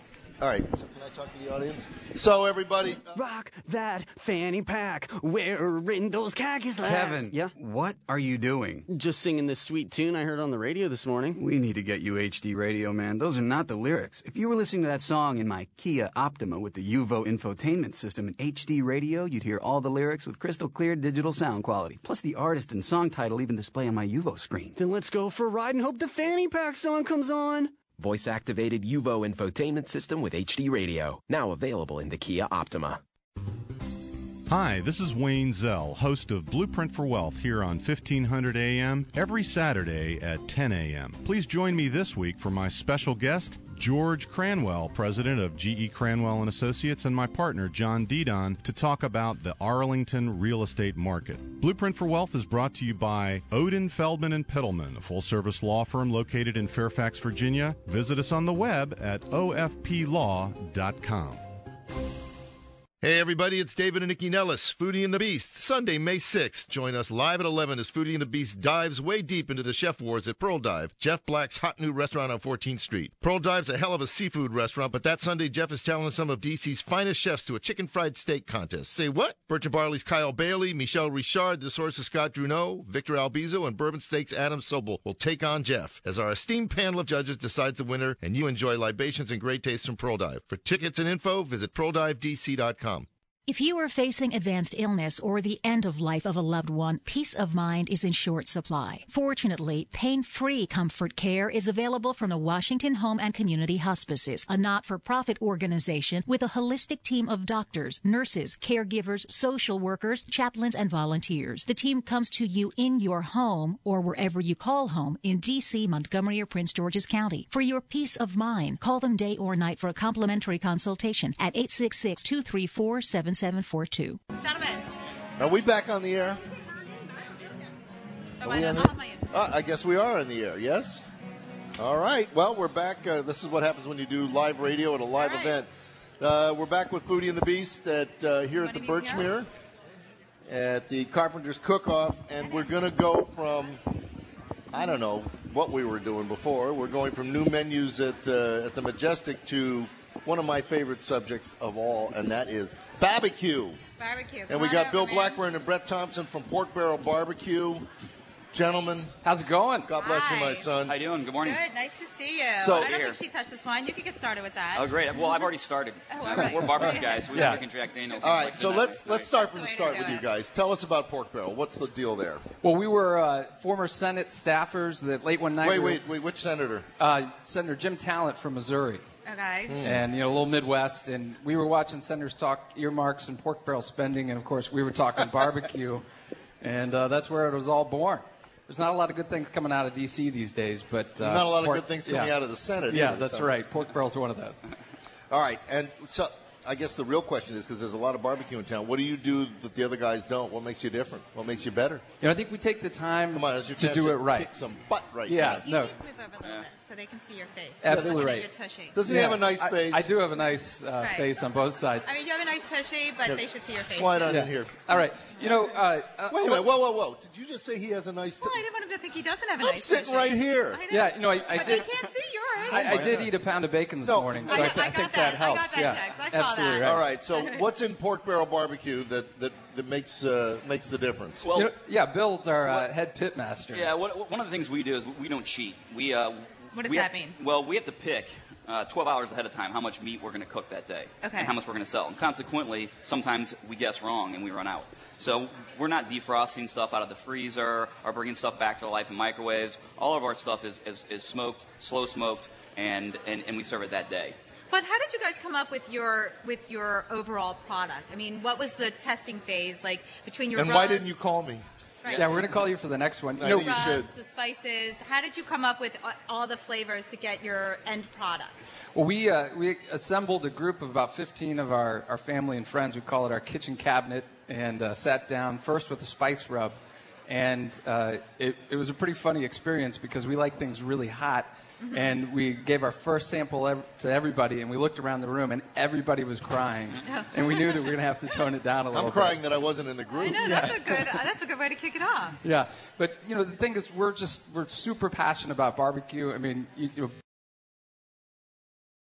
All right, so can I talk to the audience? So, everybody. Uh,
Rock that fanny pack, wearing those khaki slacks.
Kevin,
yeah?
What are you doing?
Just singing this sweet tune I heard on the radio this morning.
We need to get you H D radio, man. Those are not the lyrics. If you were listening to that song in my Kia Optima with the Uvo infotainment system in H D radio, you'd hear all the lyrics with crystal clear digital sound quality. Plus the artist and song title even display on my Uvo screen.
Then let's go for a ride and hope the fanny pack song comes on.
Voice-activated Uvo infotainment system with H D radio. Now available in the Kia Optima.
Hi, this is Wayne Zell, host of Blueprint for Wealth here on fifteen hundred A M every Saturday at ten A M Please join me this week for my special guest, George Cranwell, president of G E Cranwell and Associates, and my partner, John Didon, to talk about the Arlington real estate market. Blueprint for Wealth is brought to you by Odin, Feldman and Pittleman, a full-service law firm located in Fairfax, Virginia. Visit us on the web at O F P law dot com.
Hey everybody, it's David and Nikki Nellis, Foodie and the Beast, Sunday, May sixth. Join us live at eleven as Foodie and the Beast dives way deep into the chef wars at Pearl Dive, Jeff Black's hot new restaurant on fourteenth Street. Pearl Dive's a hell of a seafood restaurant, but that Sunday Jeff is challenging some of D C's finest chefs to a chicken fried steak contest. Say what? Birch Barley's Kyle Bailey, Michelle Richard, The Source's Scott Druneau, Victor Albizo, and Bourbon Steak's Adam Sobel will take on Jeff as our esteemed panel of judges decides the winner, and you enjoy libations and great taste from Pearl Dive. For tickets and info, visit pearl dive d c dot com.
If you are facing advanced illness or the end of life of a loved one, peace of mind is in short supply. Fortunately, pain-free comfort care is available from the Washington Home and Community Hospices, a not-for-profit organization with a holistic team of doctors, nurses, caregivers, social workers, chaplains, and volunteers. The team comes to you in your home or wherever you call home in D C, Montgomery, or Prince George's County. For your peace of mind, call them day or night for a complimentary consultation at eight six six, two three four, seven seven four two.
Gentlemen.
Are we back on the air?
Oh,
Are
I,
we on
know,
the-
oh, my,
Uh, I guess we are on the air, yes? All right. Well, we're back. Uh, this is what happens when you do live radio at a live event. Uh, we're back with Foodie and the Beast at uh, here at the Birchmere at the Carpenter's Cook-Off, and we're going to go from, I don't know what we were doing before. We're going from new menus at, uh, at the Majestic to one of my favorite subjects of all, and that is barbecue.
Barbecue.
And we
Come
got
on
Bill
over, man.
Blackburn and Brett Thompson from Pork Barrel Barbecue. Gentlemen.
How's it going?
God bless you, my son.
How you doing? Good morning.
Good. Nice to see you.
So-
I don't
Here.
think she touched this wine. You could get started with that.
Oh, great. Well, I've already started.
Oh,
Uh,
all right.
We're barbecue guys. We're
Yeah.
drinking Jack Daniels.
All right, so
Like
let's let's start from the
That's the
start
way to
with
do
you
it.
guys. Tell us about Pork Barrel. What's the deal there?
Well, we were uh, former Senate staffers that late one night.
Wait,
we were-
wait, wait. Which senator?
Uh, Senator Jim Talent from Missouri.
Okay.
And, you know, a little Midwest. And we were watching senators talk earmarks and pork barrel spending. And, of course, we were talking barbecue. And uh, that's where it was all born. There's not a lot of good things coming out of D C these days, but uh,
Not a lot of
pork-
good things coming
yeah.
out of the Senate.
Yeah,
either,
that's
so.
right. Pork barrels are one of those.
All right, and so I guess the real question is, because there's a lot of barbecue in town, what do you do that the other guys don't? What makes you different? What makes you better?
You know, I think we take the time
Come on, as your
to
chance
do
to
it right.
kick some butt right
Yeah,
now.
no.
You need to move over a little bit so they can see your face.
Absolutely
Looking
right.
at your tushy.
Doesn't he have a nice
I-
face?
I, do have a nice uh,
Right.
face on both sides.
I mean, you have a nice tushy, but they should see your face.
Slide on
Yeah.
in here.
All right. You know, uh, uh,
Wait a minute. Whoa, whoa, whoa. Did you just say he has a nice... T-
Well, I didn't want him to think he doesn't have a
I'm
nice
sitting
tushy.
right here.
I know.
Yeah, you know, I, I
But
did.
they can't see yours.
I, I did eat a pound of bacon this
No.
morning, so
I
I,
got-
I
I got
think
that.
that
I got
helps.
that
yeah,
text. I saw
absolutely
that.
right.
All right, so what's in Pork Barrel Barbecue that, that, that makes uh, makes the difference?
Well,
You know, yeah, Bill's our uh,
What-
head pit master.
Yeah, what, one of the things we do is we don't cheat. We uh,
What does
we
that
have-
mean?
Well, we have to pick uh, twelve hours ahead of time how much meat we're going to cook that day
Okay.
and how much we're going to sell. And consequently, sometimes we guess wrong and we run out. So we're not defrosting stuff out of the freezer or bringing stuff back to life in microwaves. All of our stuff is, is, is smoked, slow smoked, and, and, and we serve it that day.
But how did you guys come up with your with your overall product? I mean, what was the testing phase like between your
And
rubs,
why didn't you call me?
Right.
Yeah, we're going to call you for the next one.
I
You know,
think you should.
rubs, the spices? How did you come up with a- all the flavors to get your end product?
well, we uh, we assembled a group of about fifteen of our, our family and friends. We call it our kitchen cabinet, and uh, sat down first with a spice rub, and uh, it, it was a pretty funny experience because we like things really hot. And we gave our first sample ev- to everybody, and we looked around the room, and everybody was crying. And we knew that we were going to have to tone it down a little
I'm
bit.
crying that I wasn't in the group.
I know that's a good uh, that's a good way to kick it off.
Yeah, but you know the thing is, we're just we're super passionate about barbecue. I mean, you, you know,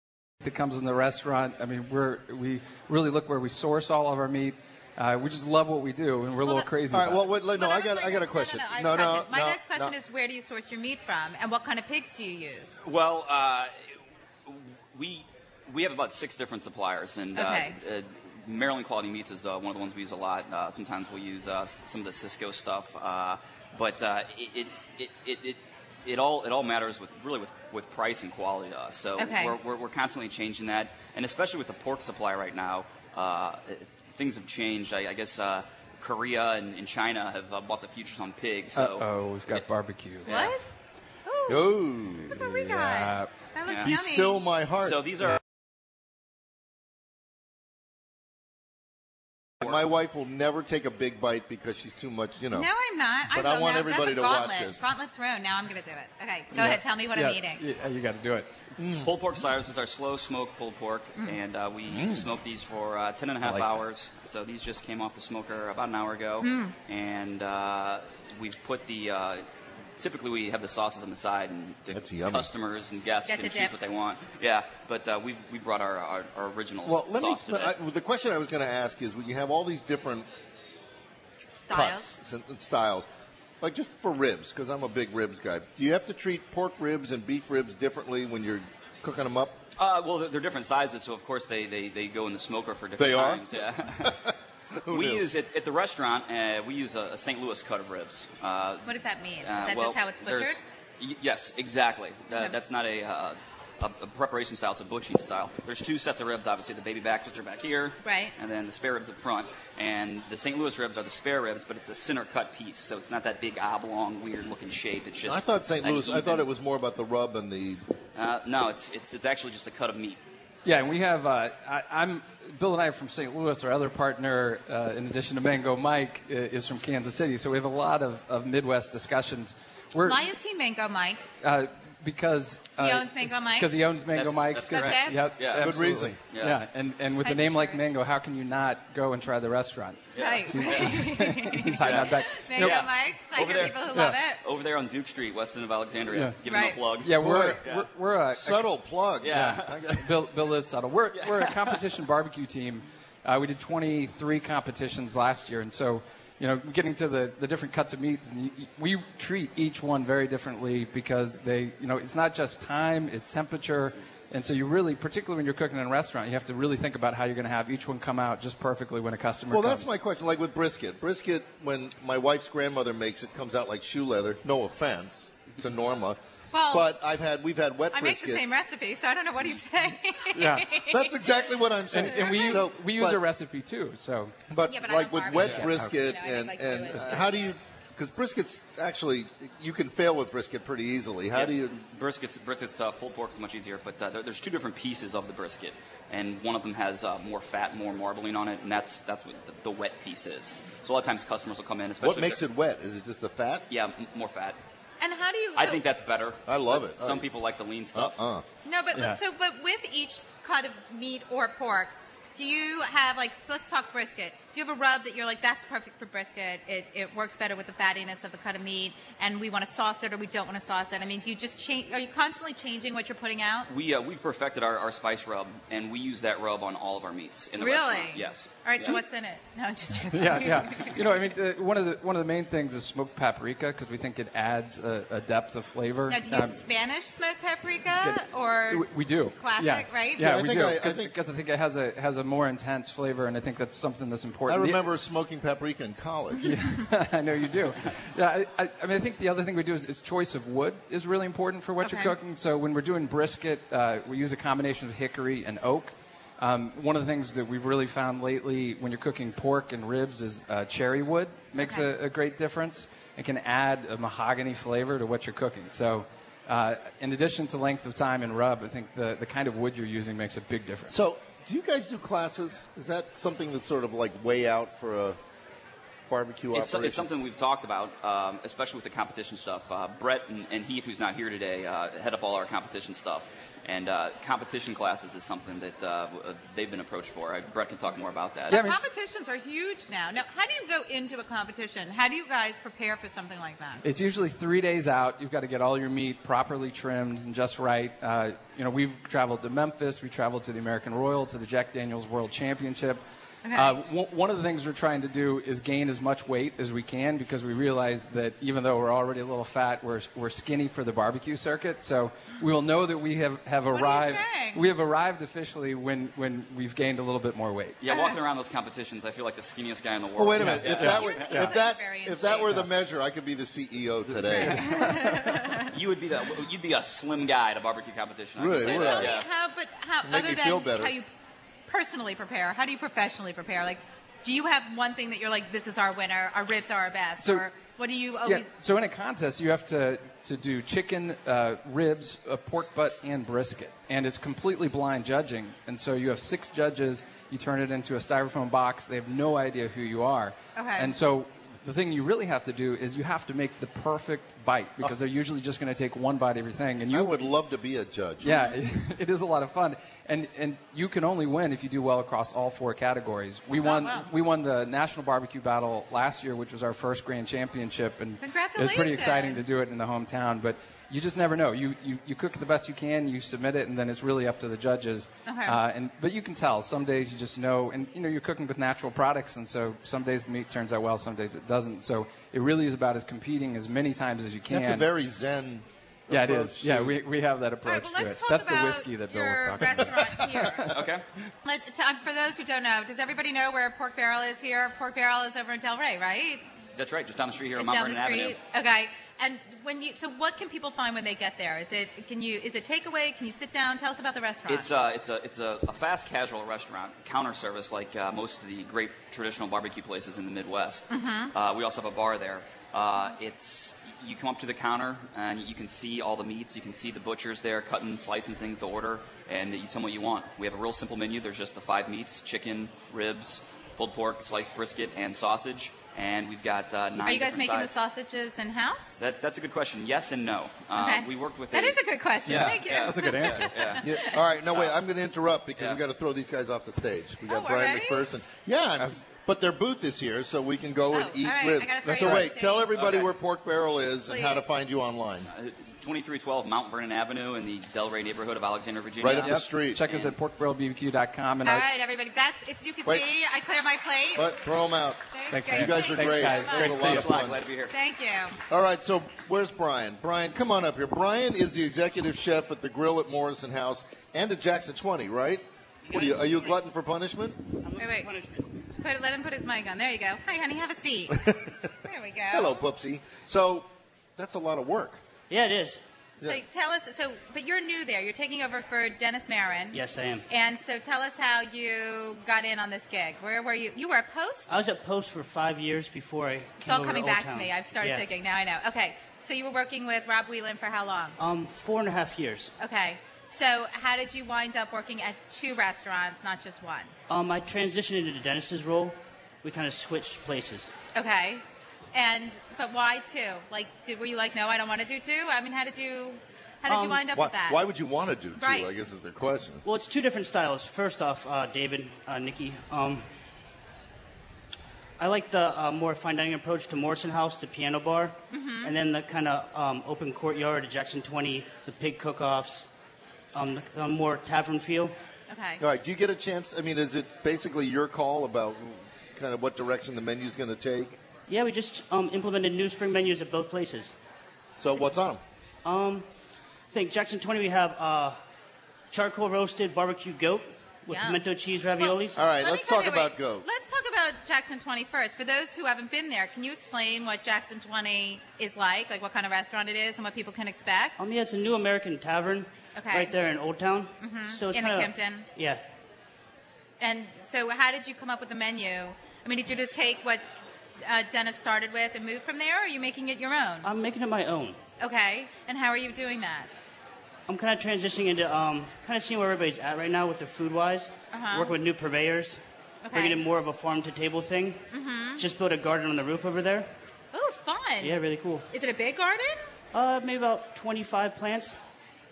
that comes in the restaurant. I mean, we're we really look where we source all of our meat. Uh, we just love what we do, and we're a little crazy.
All right,
about
well,
it.
wait, no, I got, I got a question.
I have
No,
a
no,
question. My
no,
next question
no.
is, where do you source your meat from, and what kind of pigs do you use?
Well, uh, we we have about six different suppliers, and
Okay.
uh, uh, Maryland Quality Meats is uh, one of the ones we use a lot. Uh, sometimes we'll use uh, s- some of the Cisco stuff, uh, but uh, it, it, it, it, it all it all matters with really with, with price and quality to us. So
Okay.
we're, we're we're constantly changing that, and especially with the pork supply right now, uh, things have changed. I, I guess uh, Korea and, and China have uh, bought the futures on pigs. So
Uh-oh, we've got barbecue.
Yeah.
What?
Oh.
Look what we got.
Yeah.
That looks
Yeah.
Be
yummy.
still my heart.
So these are.
My wife will never take a big bite because she's too much, you know.
No, I'm not.
But
I,
I
will
want
now.
everybody
That's a
to watch
gauntlet.
this.
Gauntlet thrown. Now I'm going to do it. Okay, go
Yeah.
ahead. Tell me what
yeah,
I'm eating.
Yeah, you got to do it.
Pulled pork sliders is our slow smoked pulled pork,
Mm.
and uh, we
Mm.
smoke these for uh, ten and a half
I like that.
hours. So these just came off the smoker about an hour ago,
Mm.
and uh, we've put the. Uh, typically, we have the sauces on the side, and the customers and guests
Get
can
the
choose
dip.
what they want. Yeah, but uh, we we brought our our, our original
Well, let me.
sauce today.
I, the question I was going to ask is, when you have all these different
Styles.
cuts and, and styles, like just for ribs, because I'm a big ribs guy. Do you have to treat pork ribs and beef ribs differently when you're cooking them up?
Uh, well, they're, they're different sizes, so of course they, they, they go in the smoker for different
They are?
times. Yeah.
Who
we
knew?
use it at the restaurant. Uh, we use a, a Saint Louis cut of ribs. Uh,
What does that mean? Is
Uh,
that
well,
just how it's butchered?
there's- y- Yes, exactly. Uh,
Okay.
That's not a, uh, a, a preparation style. It's a butching style. There's two sets of ribs, obviously. The baby backs, which are back here.
Right.
And then the spare ribs up front. And the Saint Louis ribs are the spare ribs, but it's a center cut piece. So it's not that big oblong, weird looking shape. It's just.
I thought Saint
an
Louis. I
even-
thought it was more about the rub and the.
Uh, no, it's, it's it's actually just a cut of meat.
Yeah, and we have. Uh, I, I'm Bill and I are from Saint Louis. Our other partner, uh, in addition to Mango Mike, i- is from Kansas City. So we have a lot of, of Midwest discussions. We're,
Why is he Mango Mike?
uh, because uh,
He owns Mango Mike?
Because he owns Mango
That's-
Mike's.
that's
'cause-
correct.
Yep,
Yeah. Good
absolutely.
reason.
Yeah,
Yeah.
and and with
I
a name
just
like
heard.
Mango, how can you not go and try the restaurant?
Right.
He's hiding out back.
Mango
Yeah.
Mike's. I
Over
hear
there.
people who
Yeah.
love it.
Over there on Duke Street, west end of Alexandria.
Yeah.
Giving
Right.
a plug.
Yeah, we're
Boy.
we're, we're a,
Subtle plug.
Yeah.
Bill, Bill is subtle. We're, we're a competition barbecue team. Uh, we did twenty-three competitions last year, and so, you know, getting to the, the different cuts of meat, and you, we treat each one very differently because they, you know, it's not just time, it's temperature, and so you really, particularly when you're cooking in a restaurant, you have to really think about how you're going to have each one come out just perfectly when a customer
Well,
comes.
that's my question. Like with brisket, brisket when my wife's grandmother makes it, comes out like shoe leather. No offense to Norma,
Well,
but I've had we've had wet
I make
brisket.
the same recipe, so I don't know what he's saying.
Yeah.
That's exactly what I'm saying.
And, and we use,
So,
we use
but-
a recipe too, so.
But
Yeah, but I
like
don't
with
barbecue.
wet
Yeah.
brisket
You know, I
and
like
and
doing
uh, how do you? Because brisket's actually you can fail with brisket pretty easily. How
Yeah.
do you?
Brisket's, brisket's tough. Pulled pork is much easier, but uh, there, there's two different pieces of the brisket, and one of them has uh, more fat, more marbling on it, and that's that's what the, the wet piece is. So a lot of times customers will come in, especially
What makes it wet? Is it just the fat?
Yeah, m- more fat.
And how do you?
I
so-
think that's better.
I love
But
it.
Some people like the lean stuff.
Uh-uh.
No, but
Yeah.
so but with each cut of meat or pork, do you have like let's talk brisket? Do you have a rub that you're like that's perfect for brisket? It it works better with the fattiness of the cut of meat, and we want to sauce it or we don't want to sauce it. I mean, do you just change? Are you constantly changing what you're putting out?
We uh, we've perfected our, our spice rub, and we use that rub on all of our meats in the
Really?
restaurant. Yes.
All right. So
Yeah.
what's in it? No, I'm just joking.
Yeah, yeah. You know, I mean, uh, one of the one of the main things is smoked paprika because we think it adds a, a depth of flavor.
Now, do you
Um,
use Spanish smoked paprika
good.
or
we, we do.
classic,
yeah.
right?
Yeah,
I
we
think
do.
I- I
Cause,
think-
because I think it has a has a more intense flavor, and I think that's something that's
I
important. The-
remember smoking paprika in college.
I know you do. Yeah, I, I, I mean, I think the other thing we do is, is choice of wood is really important for what
Okay.
you're cooking. So when we're doing brisket, uh, we use a combination of hickory and oak. Um, one of the things that we've really found lately when you're cooking pork and ribs is uh, cherry wood makes
Okay.
a, a great difference. It can add a mahogany flavor to what you're cooking. So uh, in addition to length of time and rub, I think the, the kind of wood you're using makes a big difference.
So, do you guys do classes? Is that something that's sort of like way out for a barbecue
It's,
operation?
it's something we've talked about, um, especially with the competition stuff. Uh, Brett and, and Heath, who's not here today, uh, head up all our competition stuff. And uh, competition classes is something that uh, they've been approached for. I, Brett can talk more about that.
The competitions are huge now. Now, how do you go into a competition? How do you guys prepare for something like that?
It's usually three days out. You've got to get all your meat properly trimmed and just right. Uh, you know, we've traveled to Memphis. We traveled to the American Royal, to the Jack Daniel's World Championship.
Okay.
Uh, w- one of the things we're trying to do is gain as much weight as we can because we realize that even though we're already a little fat, we're we're skinny for the barbecue circuit. So we'll know that we have, have
What are you
arrived.
saying?
We have arrived officially when, when we've gained a little bit more weight.
Yeah, walking around those competitions, I feel like the skinniest guy in the world.
Well, wait a minute.
Yeah.
If
Yeah.
that were if that if that were the measure, I could be the C E O today.
You would be the you'd be a slim guy at a barbecue competition. I
Really?
can say
Would
that.
I?
Yeah.
How, but how,
Make
other
me
than
feel better.
how you personally prepare, how do you professionally prepare? Like, do you have one thing that you're like, this is our winner, our ribs are our best,
So-
or what do you
Yeah,
always?
so in a contest, you have to, to do chicken, uh, ribs, uh, pork butt, and brisket. And it's completely blind judging. And so you have six judges. You turn it into a styrofoam box. They have no idea who you are.
Okay.
And so the thing you really have to do is you have to make the perfect bite because they're usually just going to take one bite of everything. And you
I would love to be a judge.
Yeah, it, it is a lot of fun, and and you can only win if you do well across all four categories. We won
wow.
we won the National Barbecue Battle last year, which was our first grand championship, and it was pretty
Congratulations.
exciting to do it in the hometown. But you just never know. You, you you cook the best you can, you submit it, and then it's really up to the judges.
Okay.
Uh, and but you can tell. Some days you just know, and you know you're cooking with natural products, and so some days the meat turns out well, some days it doesn't. So it really is about as competing as many times as you can.
That's a very zen.
Yeah, it
approach
is. Yeah,
to-
we, we have that approach
well,
to
let's
it.
talk
That's the
about
whiskey that Bill was
your
talking about.
restaurant here.
Okay.
Let, to, um, for those who don't know, does everybody know where Pork Barrel is here? Pork Barrel is over in Delray, right?
That's right, just down the street here on
It's
Mount
down the
Vernon
street.
Avenue.
Okay. And when you, so what can people find when they get there? Is it, can you, is it takeaway? Can you sit down? Tell us about the restaurant.
It's a it's a it's a, a fast casual restaurant, counter service like uh, most of the great traditional barbecue places in the Midwest.
Mhm.
Uh, we also have a bar there. Uh, it's you come up to the counter and you can see all the meats. You can see the butchers there cutting, and slicing things to order, and you tell them what you want. We have a real simple menu. There's just the five meats: chicken, ribs, pulled pork, sliced brisket, and sausage. And we've got uh, nine
Are you guys
different
making
sides.
the sausages in house?
That, that's a good question. Yes and no. Uh,
Okay.
We worked with
That
a,
is a good question.
Yeah,
Thank you.
yeah.
That's a good answer.
Yeah.
Yeah. All right. No, wait. I'm going to interrupt because we've got to throw these guys off the stage. We got
Oh,
Brian
already?
McPherson. Yeah, I'm- but their booth is here, so we can go and
Oh,
eat
all right.
ribs.
I gotta throw
So
you off
wait,
stage.
tell everybody
Okay.
where Pork Barrel is and how to
Please.
find you online.
Uh, twenty-three twelve Mount Vernon Avenue in the Delray neighborhood of Alexandria, Virginia.
Right up the
Yep.
street.
Check us at pork barrel b b q dot com. And
All
our,
right, everybody. That's, if you can
Wait.
see, I clear my plate.
But throw them out.
Thanks,
Thank
You guys are
Thanks,
great.
guys.
That
Great
was
to
a
see
lot
you.
of fun.
Glad to be here.
Thank you.
All right, so where's Brian? Brian, come on up here. Brian is the executive chef at the Grill at Morrison House and at Jackson twenty, right? What are you? Are you a glutton for punishment?
Wait, wait. Put, let him put his mic on. There you go. Hi, honey. Have a seat. There we go.
Hello, Pupsy. So that's a lot of work.
Yeah, it is.
So tell us. So, but you're new there. You're taking over for Dennis Marin.
Yes, I am.
And so tell us how you got in on this gig. Where were you? You were a post?
I was at Post for five years before I came
It's all
over
coming
to Old
back
Town.
to me. I've started
Yeah.
thinking. Now I know. Okay. So you were working with Rob Whelan for how long?
Um, four and a half years.
Okay. So how did you wind up working at two restaurants, not just one?
Um, I transitioned into Dennis's role. We kind of switched places.
Okay. And but why two? Like, did were you like, no, I don't want to do two? I mean, how did you how did you
Um,
wind up
Why,
with that?
why would you want to do two?
Right.
I guess is the question.
Well, it's two different styles. First off, uh, David, uh, Nikki, um, I like the uh, more fine dining approach to Morrison House, the piano bar,
Mhm.
and then the kind of um, open courtyard at Jackson twenty, the pig cook-offs, um, the uh, more tavern feel.
Okay.
All right. Do you get a chance? I mean, is it basically your call about kind of what direction the menu's going to take?
Yeah, we just um, implemented new spring menus at both places.
So what's on them?
Um, I think Jackson twenty we have uh, charcoal roasted barbecue goat with
Yum.
pimento cheese raviolis.
All right,
Let me
let's
tell
talk
you,
about
wait,
goat.
Let's talk about Jackson twenty first. For those who haven't been there, can you explain what Jackson twenty is like? Like what kind of restaurant it is and what people can expect?
Um, yeah, it's a new American tavern
Okay.
right there in Old Town.
Mhm.
So it's
In the
kinda,
Kimpton.
Yeah.
And so how did you come up with the menu? I mean, did you just take what uh, Dennis started with and move from there, or are you making it your own?
I'm making it my own.
Okay. And how are you doing that?
I'm kind of transitioning into um, kind of seeing where everybody's at right now with their food wise.
Uh-huh.
Working with new purveyors.
Okay.
Bringing in more of a farm to table thing.
Mm-hmm.
Just built a garden on the roof over there.
Oh, fun.
Yeah, really cool.
Is it a big garden?
Uh, maybe about twenty-five plants.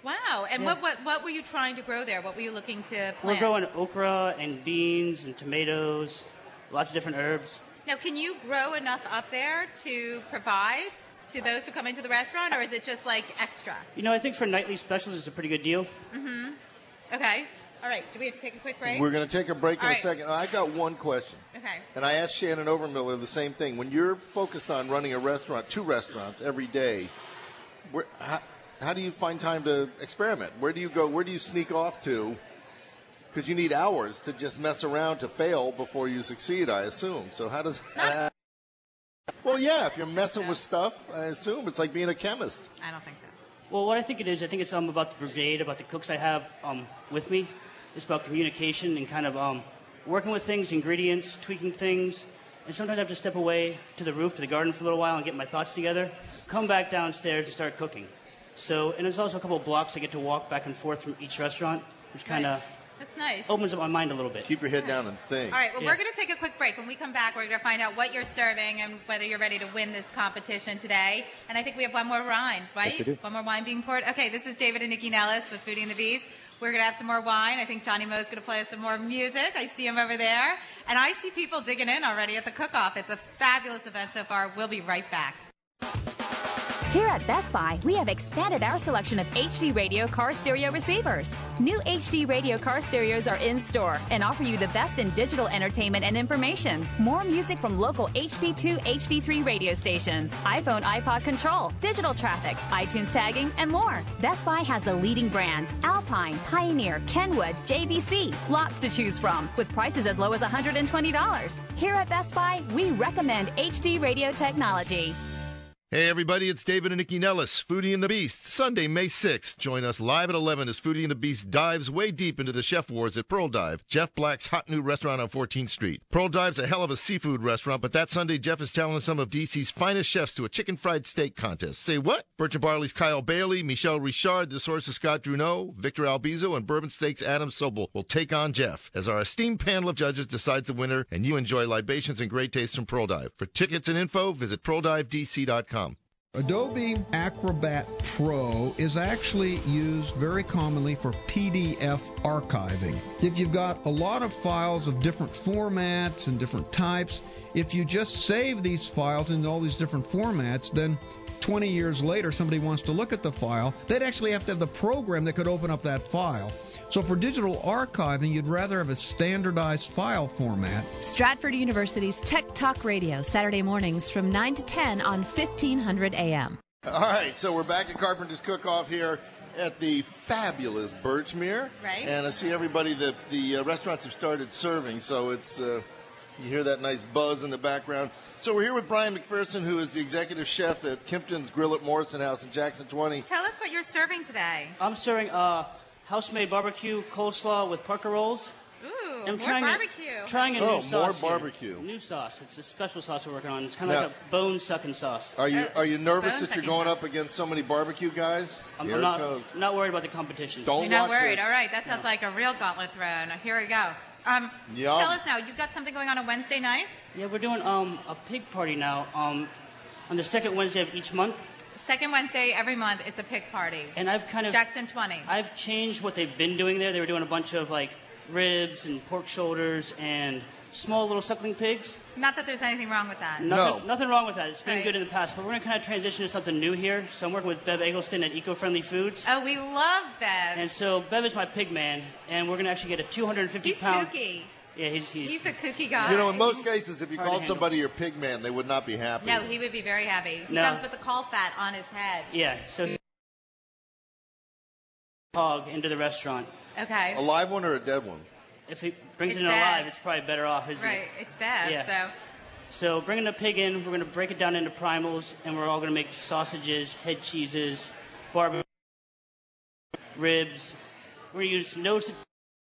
Wow. And
Yeah.
what, what what were you trying to grow there? What were you looking to plant?
We're growing okra and beans and tomatoes, lots of different herbs.
Now, can you grow enough up there to provide to those who come into the restaurant, or is it just like extra?
You know, I think for nightly specials, it's a pretty good deal.
Mm-hmm. Okay. All right. Do we have to take a quick break?
We're going to take a break in
All
a
right.
second. I got one question.
Okay.
And I asked Shannon Overmiller the same thing. When you're focused on running a restaurant, two restaurants every day, where, how, how do you find time to experiment? Where do you go? Where do you sneak off to? Because you need hours to just mess around to fail before you succeed, I assume. So how does... Uh, well, yeah, if you're messing with stuff, I assume it's like being a chemist.
I don't think so.
Well, what I think it is, I think it's um, about the brigade, about the cooks I have um, with me. It's about communication and kind of um, working with things, ingredients, tweaking things. And sometimes I have to step away to the roof, to the garden for a little while and get my thoughts together, come back downstairs and start cooking. So, and there's also a couple of blocks I get to walk back and forth from each restaurant, which kind of
That's nice.
opens up my mind a little bit.
Keep your head down and think.
All right, well,
Yeah.
we're going to take a quick break. When we come back, we're going to find out what you're serving and whether you're ready to win this competition today. And I think we have one more wine, right?
Yes, we do.
One more wine being poured. Okay, this is David and Nikki Nellis with Foodie and the Beast. We're going to have some more wine. I think Johnny Moe's going to play us some more music. I see him over there. And I see people digging in already at the cook-off. It's a fabulous event so far. We'll be right back.
Here at Best Buy, we have expanded our selection of H D Radio car stereo receivers. New H D Radio car stereos are in store and offer you the best in digital entertainment and information. More music from local H D two, H D three radio stations, iPhone, iPod control, digital traffic, iTunes tagging, and more. Best Buy has the leading brands, Alpine, Pioneer, Kenwood, J V C. Lots to choose from, with prices as low as one hundred twenty dollars. Here at Best Buy, we recommend H D Radio technology.
Hey, everybody, it's David and Nikki Nellis, Foodie and the Beast, Sunday, May sixth. Join us live at eleven as Foodie and the Beast dives way deep into the chef wars at Pearl Dive, Jeff Black's hot new restaurant on fourteenth street. Pearl Dive's a hell of a seafood restaurant, but that Sunday, Jeff is challenging some of D C's finest chefs to a chicken fried steak contest. Say what? Birch and Barley's Kyle Bailey, Michelle Richard, The Source's Scott Druneau, Victor Albizo, and Bourbon Steak's Adam Sobel will take on Jeff as our esteemed panel of judges decides the winner, and you enjoy libations and great taste from Pearl Dive. For tickets and info, visit pearl dive d c dot com.
Adobe Acrobat Pro is actually used very commonly for P D F archiving. If you've got a lot of files of different formats and different types, if you just save these files in all these different formats, then twenty years later somebody wants to look at the file, they'd actually have to have the program that could open up that file. So for digital archiving, you'd rather have a standardized file format.
Stratford University's Tech Talk Radio, Saturday mornings from nine to ten on fifteen hundred A M.
All right, so we're back at Carpenter's Cook-Off here at the fabulous Birchmere.
Right.
And I see everybody that the uh, restaurants have started serving, so it's uh, you hear that nice buzz in the background. So we're here with Brian McPherson, who is the executive chef at Kimpton's Grill at Morrison House in Jackson twenty.
Tell us what you're serving today.
I'm serving uh, house-made barbecue coleslaw with Parker rolls.
Ooh,
I'm
more
trying
barbecue.
A, trying a
Oh,
new
more
sauce here.
barbecue.
New sauce. It's a special sauce we're working on. It's kind of
Now-
like a bone-sucking sauce.
Are you are you nervous
Bones
that you're
sucking
going up against so many barbecue guys?
I'm,
Here
I'm
it
not,
goes.
not worried about the competition.
Don't
You're not
watch
worried.
this.
All right, that sounds like a real gauntlet thrown. Here we go. Um,
Yum.
tell us now, you've got something going on on Wednesday nights?
Yeah, we're doing um, a pig party now um, on the second Wednesday of each month.
Second Wednesday every month, it's a pig party.
And I've kind of
Jackson twenty.
I've changed what they've been doing there. They were doing a bunch of like ribs and pork shoulders and small little suckling pigs.
Not that there's anything wrong with that.
Nothing, nothing wrong with that. It's been
Right.
good in the past, but we're going to kind of transition to something new here. So I'm working with Bev Eggleston at Eco-Friendly Foods.
Oh, we love Bev.
And so Bev is my pig man, and we're going to actually get a two hundred fifty
He's
pound.
kooky.
Yeah, he's, he's
He's a kooky guy.
You know, in most cases, if you
Hard to
called
handle.
somebody your pig man, they would not be happy.
No, he would be very happy. He
No.
comes with the caul fat on his head.
yeah. So he hog into the restaurant.
Okay.
A live one or a dead one?
If he brings
It's
it in
Bev.
alive, it's probably better off, isn't
Right,
it?
it's Bev,
Yeah.
so.
So bringing the pig in, we're going to break it down into primals, and we're all going to make sausages, head cheeses, barbecue, ribs. We're going to use nose to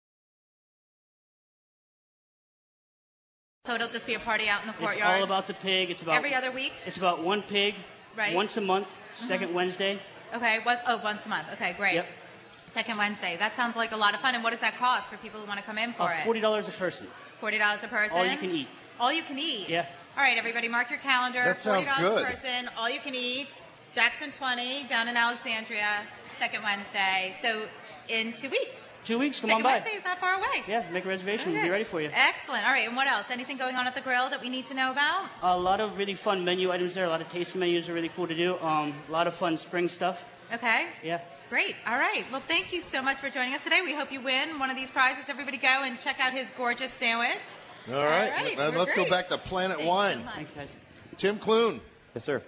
So it'll just be a party out in the
It's
courtyard?
all about the pig. It's about
Every other week?
It's about one pig,
Right.
once a month, second
Mhm.
Wednesday.
Okay, what, oh, once a month. Okay, great.
Yep.
Second Wednesday. That sounds like a lot of fun. And what does that cost for people who want to come in for
Uh,
it?
Forty dollars a person.
forty dollars a person?
All you can eat.
All you can eat?
Yeah.
All right, everybody, mark your calendar.
That sounds
forty dollars
good.
a person, all you can eat. Jackson twenty, down in Alexandria. second Wednesday. So in two weeks.
Two weeks, come
second
on by.
Wednesday is not far away.
Yeah, make a reservation.
Okay.
We'll be ready for you.
Excellent. All right, and what else? Anything going on at the grill that we need to know about?
A lot of really fun menu items there. A lot of tasting menus are really cool to do. Um, a lot of fun spring stuff.
Okay.
Yeah.
Great. All right. Well, thank you so much for joining us today. We hope you win one of these prizes. Everybody go and check out his gorgeous sandwich.
All right.
All right,
Now
we're
let's
great.
go back to Planet
Thank you
Wine.
so much. Thanks,
guys.
Tim Clune.
Yes, sir.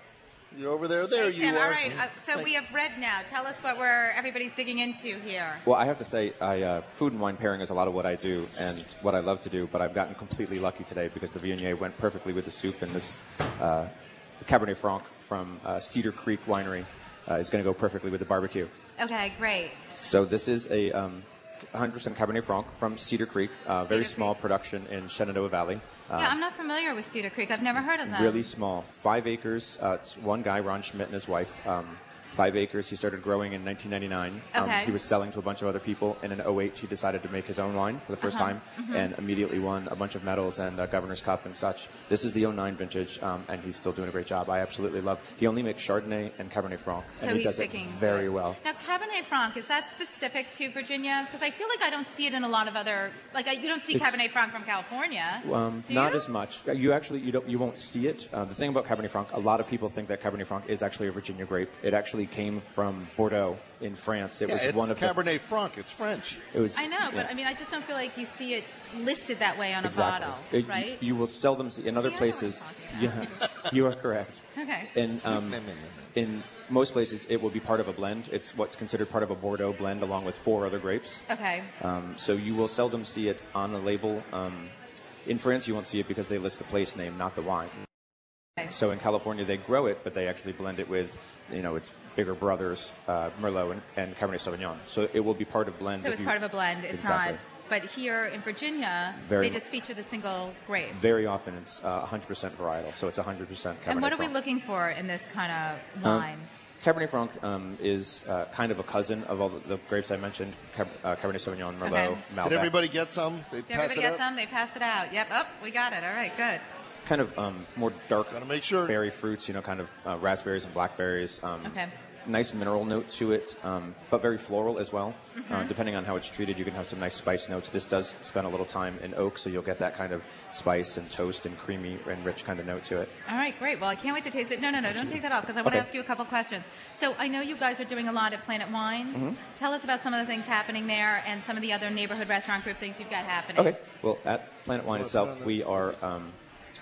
You over there? There
Hey,
you
Tim,
are.
all right. Uh, so we have red now. Tell us what we're everybody's digging into here.
Well, I have to say, I, uh, food and wine pairing is a lot of what I do and what I love to do, but I've gotten completely lucky today because the Viognier went perfectly with the soup, and this uh, the Cabernet Franc from uh, Cedar Creek Winery uh, is going to go perfectly with the barbecue.
Okay, great.
So this is a um, one hundred percent Cabernet Franc from Cedar Creek, uh, very
Cedar
small production in Shenandoah Valley. Um,
yeah, I'm not familiar with Cedar Creek. I've never heard of them.
Really small, five acres. Uh, it's one guy, Ron Schmidt, and his wife. Um, five acres. He started growing in nineteen ninety-nine. Um,
Okay.
he was selling to a bunch of other people, and in oh eight he decided to make his own wine for the first
Uh-huh.
time,
Mhm.
and immediately won a bunch of medals and uh, Governor's Cup and such. This is the oh nine vintage, um, and he's still doing a great job. I absolutely love. He only makes Chardonnay and Cabernet Franc,
So
and he
he's
does it
picking
very
good.
well.
Now, Cabernet Franc, is that specific to Virginia? Because I feel like I don't see it in a lot of other, like I, you don't see
It's-
Cabernet Franc from California.
Um,
Do
not
you?
as much. Uh, You actually you don't you won't see it. Uh, the thing about Cabernet Franc, a lot of people think that Cabernet Franc is actually a Virginia grape. It actually came from Bordeaux in France. It
Yeah,
was
it's
one of
Cabernet Franc. It's French.
the. It was.
I know, but
yeah.
I mean, I just don't feel like you see it listed that way on
Exactly.
a bottle,
It-
right?
You will seldom see in other
See, I know what
places.
I'm
Yeah, you are correct.
Okay.
In um, in most places, it will be part of a blend. It's what's considered part of a Bordeaux blend, along with four other grapes.
Okay.
Um, so you will seldom see it on the label. Um, in France, you won't see it because they list the place name, not the wine.
Okay.
So in California, they grow it, but they actually blend it with, you know, its bigger brothers, uh, Merlot and, and Cabernet Sauvignon. So it will be one hundred percent blends.
So
if
it's
you-
part of a blend. It's
Exactly.
not. But here in Virginia,
Very
they
mu-
just feature the single grape.
Very often, it's uh, one hundred percent varietal, so it's one hundred percent Cabernet
And what are we
Franc.
looking for in this kind of
Um,
wine?
Cabernet Franc um, is uh, kind of a cousin of all the, the grapes I mentioned, Cab- uh, Cabernet Sauvignon, Merlot,
Okay.
Malbec.
Did everybody get some? They
Did
pass
everybody
it
get
out?
some? They passed it out. Yep. Oh, we got it. All right. Good.
Kind of um, more dark berry fruits, you know, kind of uh, raspberries and blackberries. Um,
Okay.
Nice mineral note to it, um, but very floral as well. Uh,
Mhm.
depending on how it's treated, you can have some nice spice notes. This does spend a little time in oak, so you'll get that kind of spice and toast and creamy and rich kind of note to it.
All right, great. Well, I can't wait to taste it. No, no, no, don't take that off because I want to
Okay.
ask you a couple questions. So I know you guys are doing a lot at Planet Wine.
Mhm.
Tell us about some of the things happening there and some of the other neighborhood restaurant group things you've got happening.
Okay. Well, at Planet Wine itself, we are. Um,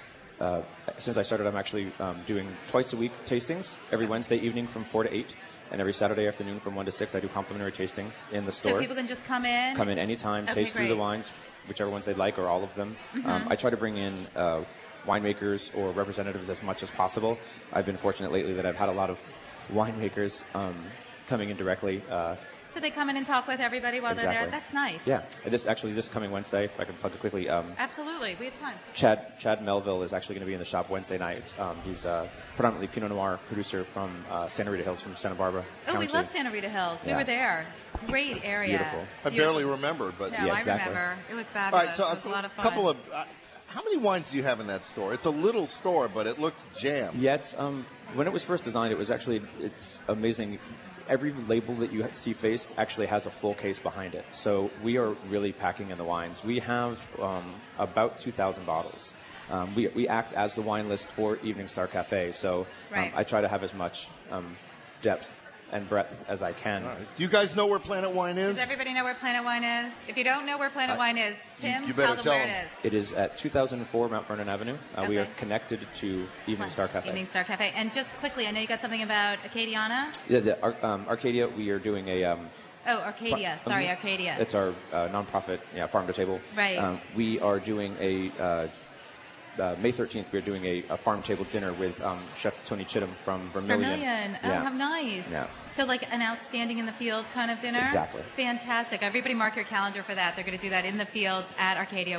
uh, since I started, I'm actually um, doing twice a week tastings every Wednesday evening from four to eight, and every Saturday afternoon from one to six. I do complimentary tastings in the store.
So people can just come in.
Come in anytime,
Okay,
taste through the
great.
wines, whichever ones they like, or all of them. Um,
Mhm.
I try to bring in uh, winemakers or representatives as much as possible. I've been fortunate lately that I've had a lot of winemakers um, coming in directly. Uh,
So they come in and talk with everybody while they're
Exactly.
there. That's nice.
yeah, and this actually this coming Wednesday, if I can plug it quickly. Um,
Absolutely. We have time.
Chad Chad Melville is actually going to be in the shop Wednesday night. Um, he's uh, predominantly Pinot Noir producer from uh, Santa Rita Hills, from Santa Barbara
Oh, we
County.
love Santa Rita Hills. We
Yeah.
were there. Great area.
Beautiful.
I
Beautiful.
barely remember, but
No,
Yeah,
I
exactly.
remember. It was
All
fabulous.
right, so
it was a lot of fun.
couple of. Uh, how many wines do you have in that store? It's a little store, but it looks jammed.
Yet, um, when it was first designed, it was actually it's amazing. Every label that you see faced actually has a full case behind it. So we are really packing in the wines. We have um, about two thousand bottles. Um, we, we act as the wine list for Evening Star Cafe, so um,
Right.
I try to have as much um, depth and breadth as I can.
Do you guys know where Planet Wine is?
Does everybody know where Planet Wine is? If you don't know where Planet
I-
Wine is, Tim,
you better
tell them
tell
where
them.
it is.
It is at two thousand four Mount Vernon Avenue. Uh, We are
Okay.
connected to Evening Star Cafe.
Evening Star Cafe. And just quickly, I know you got something about Acadiana.
Yeah, the, Ar- um, Arcadia, we are doing a... Um,
Oh, Arcadia.
Fa-
Sorry,
mhm.
Arcadia.
It's our uh, nonprofit, yeah, farm to table.
Right.
Um, we are doing a uh, uh, May thirteenth. We're doing a, a farm table dinner with um, Chef Tony Chittum from Vermilion.
Vermilion. Oh,
Yeah.
how nice.
Yeah.
So like an outstanding in the field kind of dinner?
Exactly.
Fantastic. Everybody mark your calendar for that. They're going to do that in the fields at Arcadia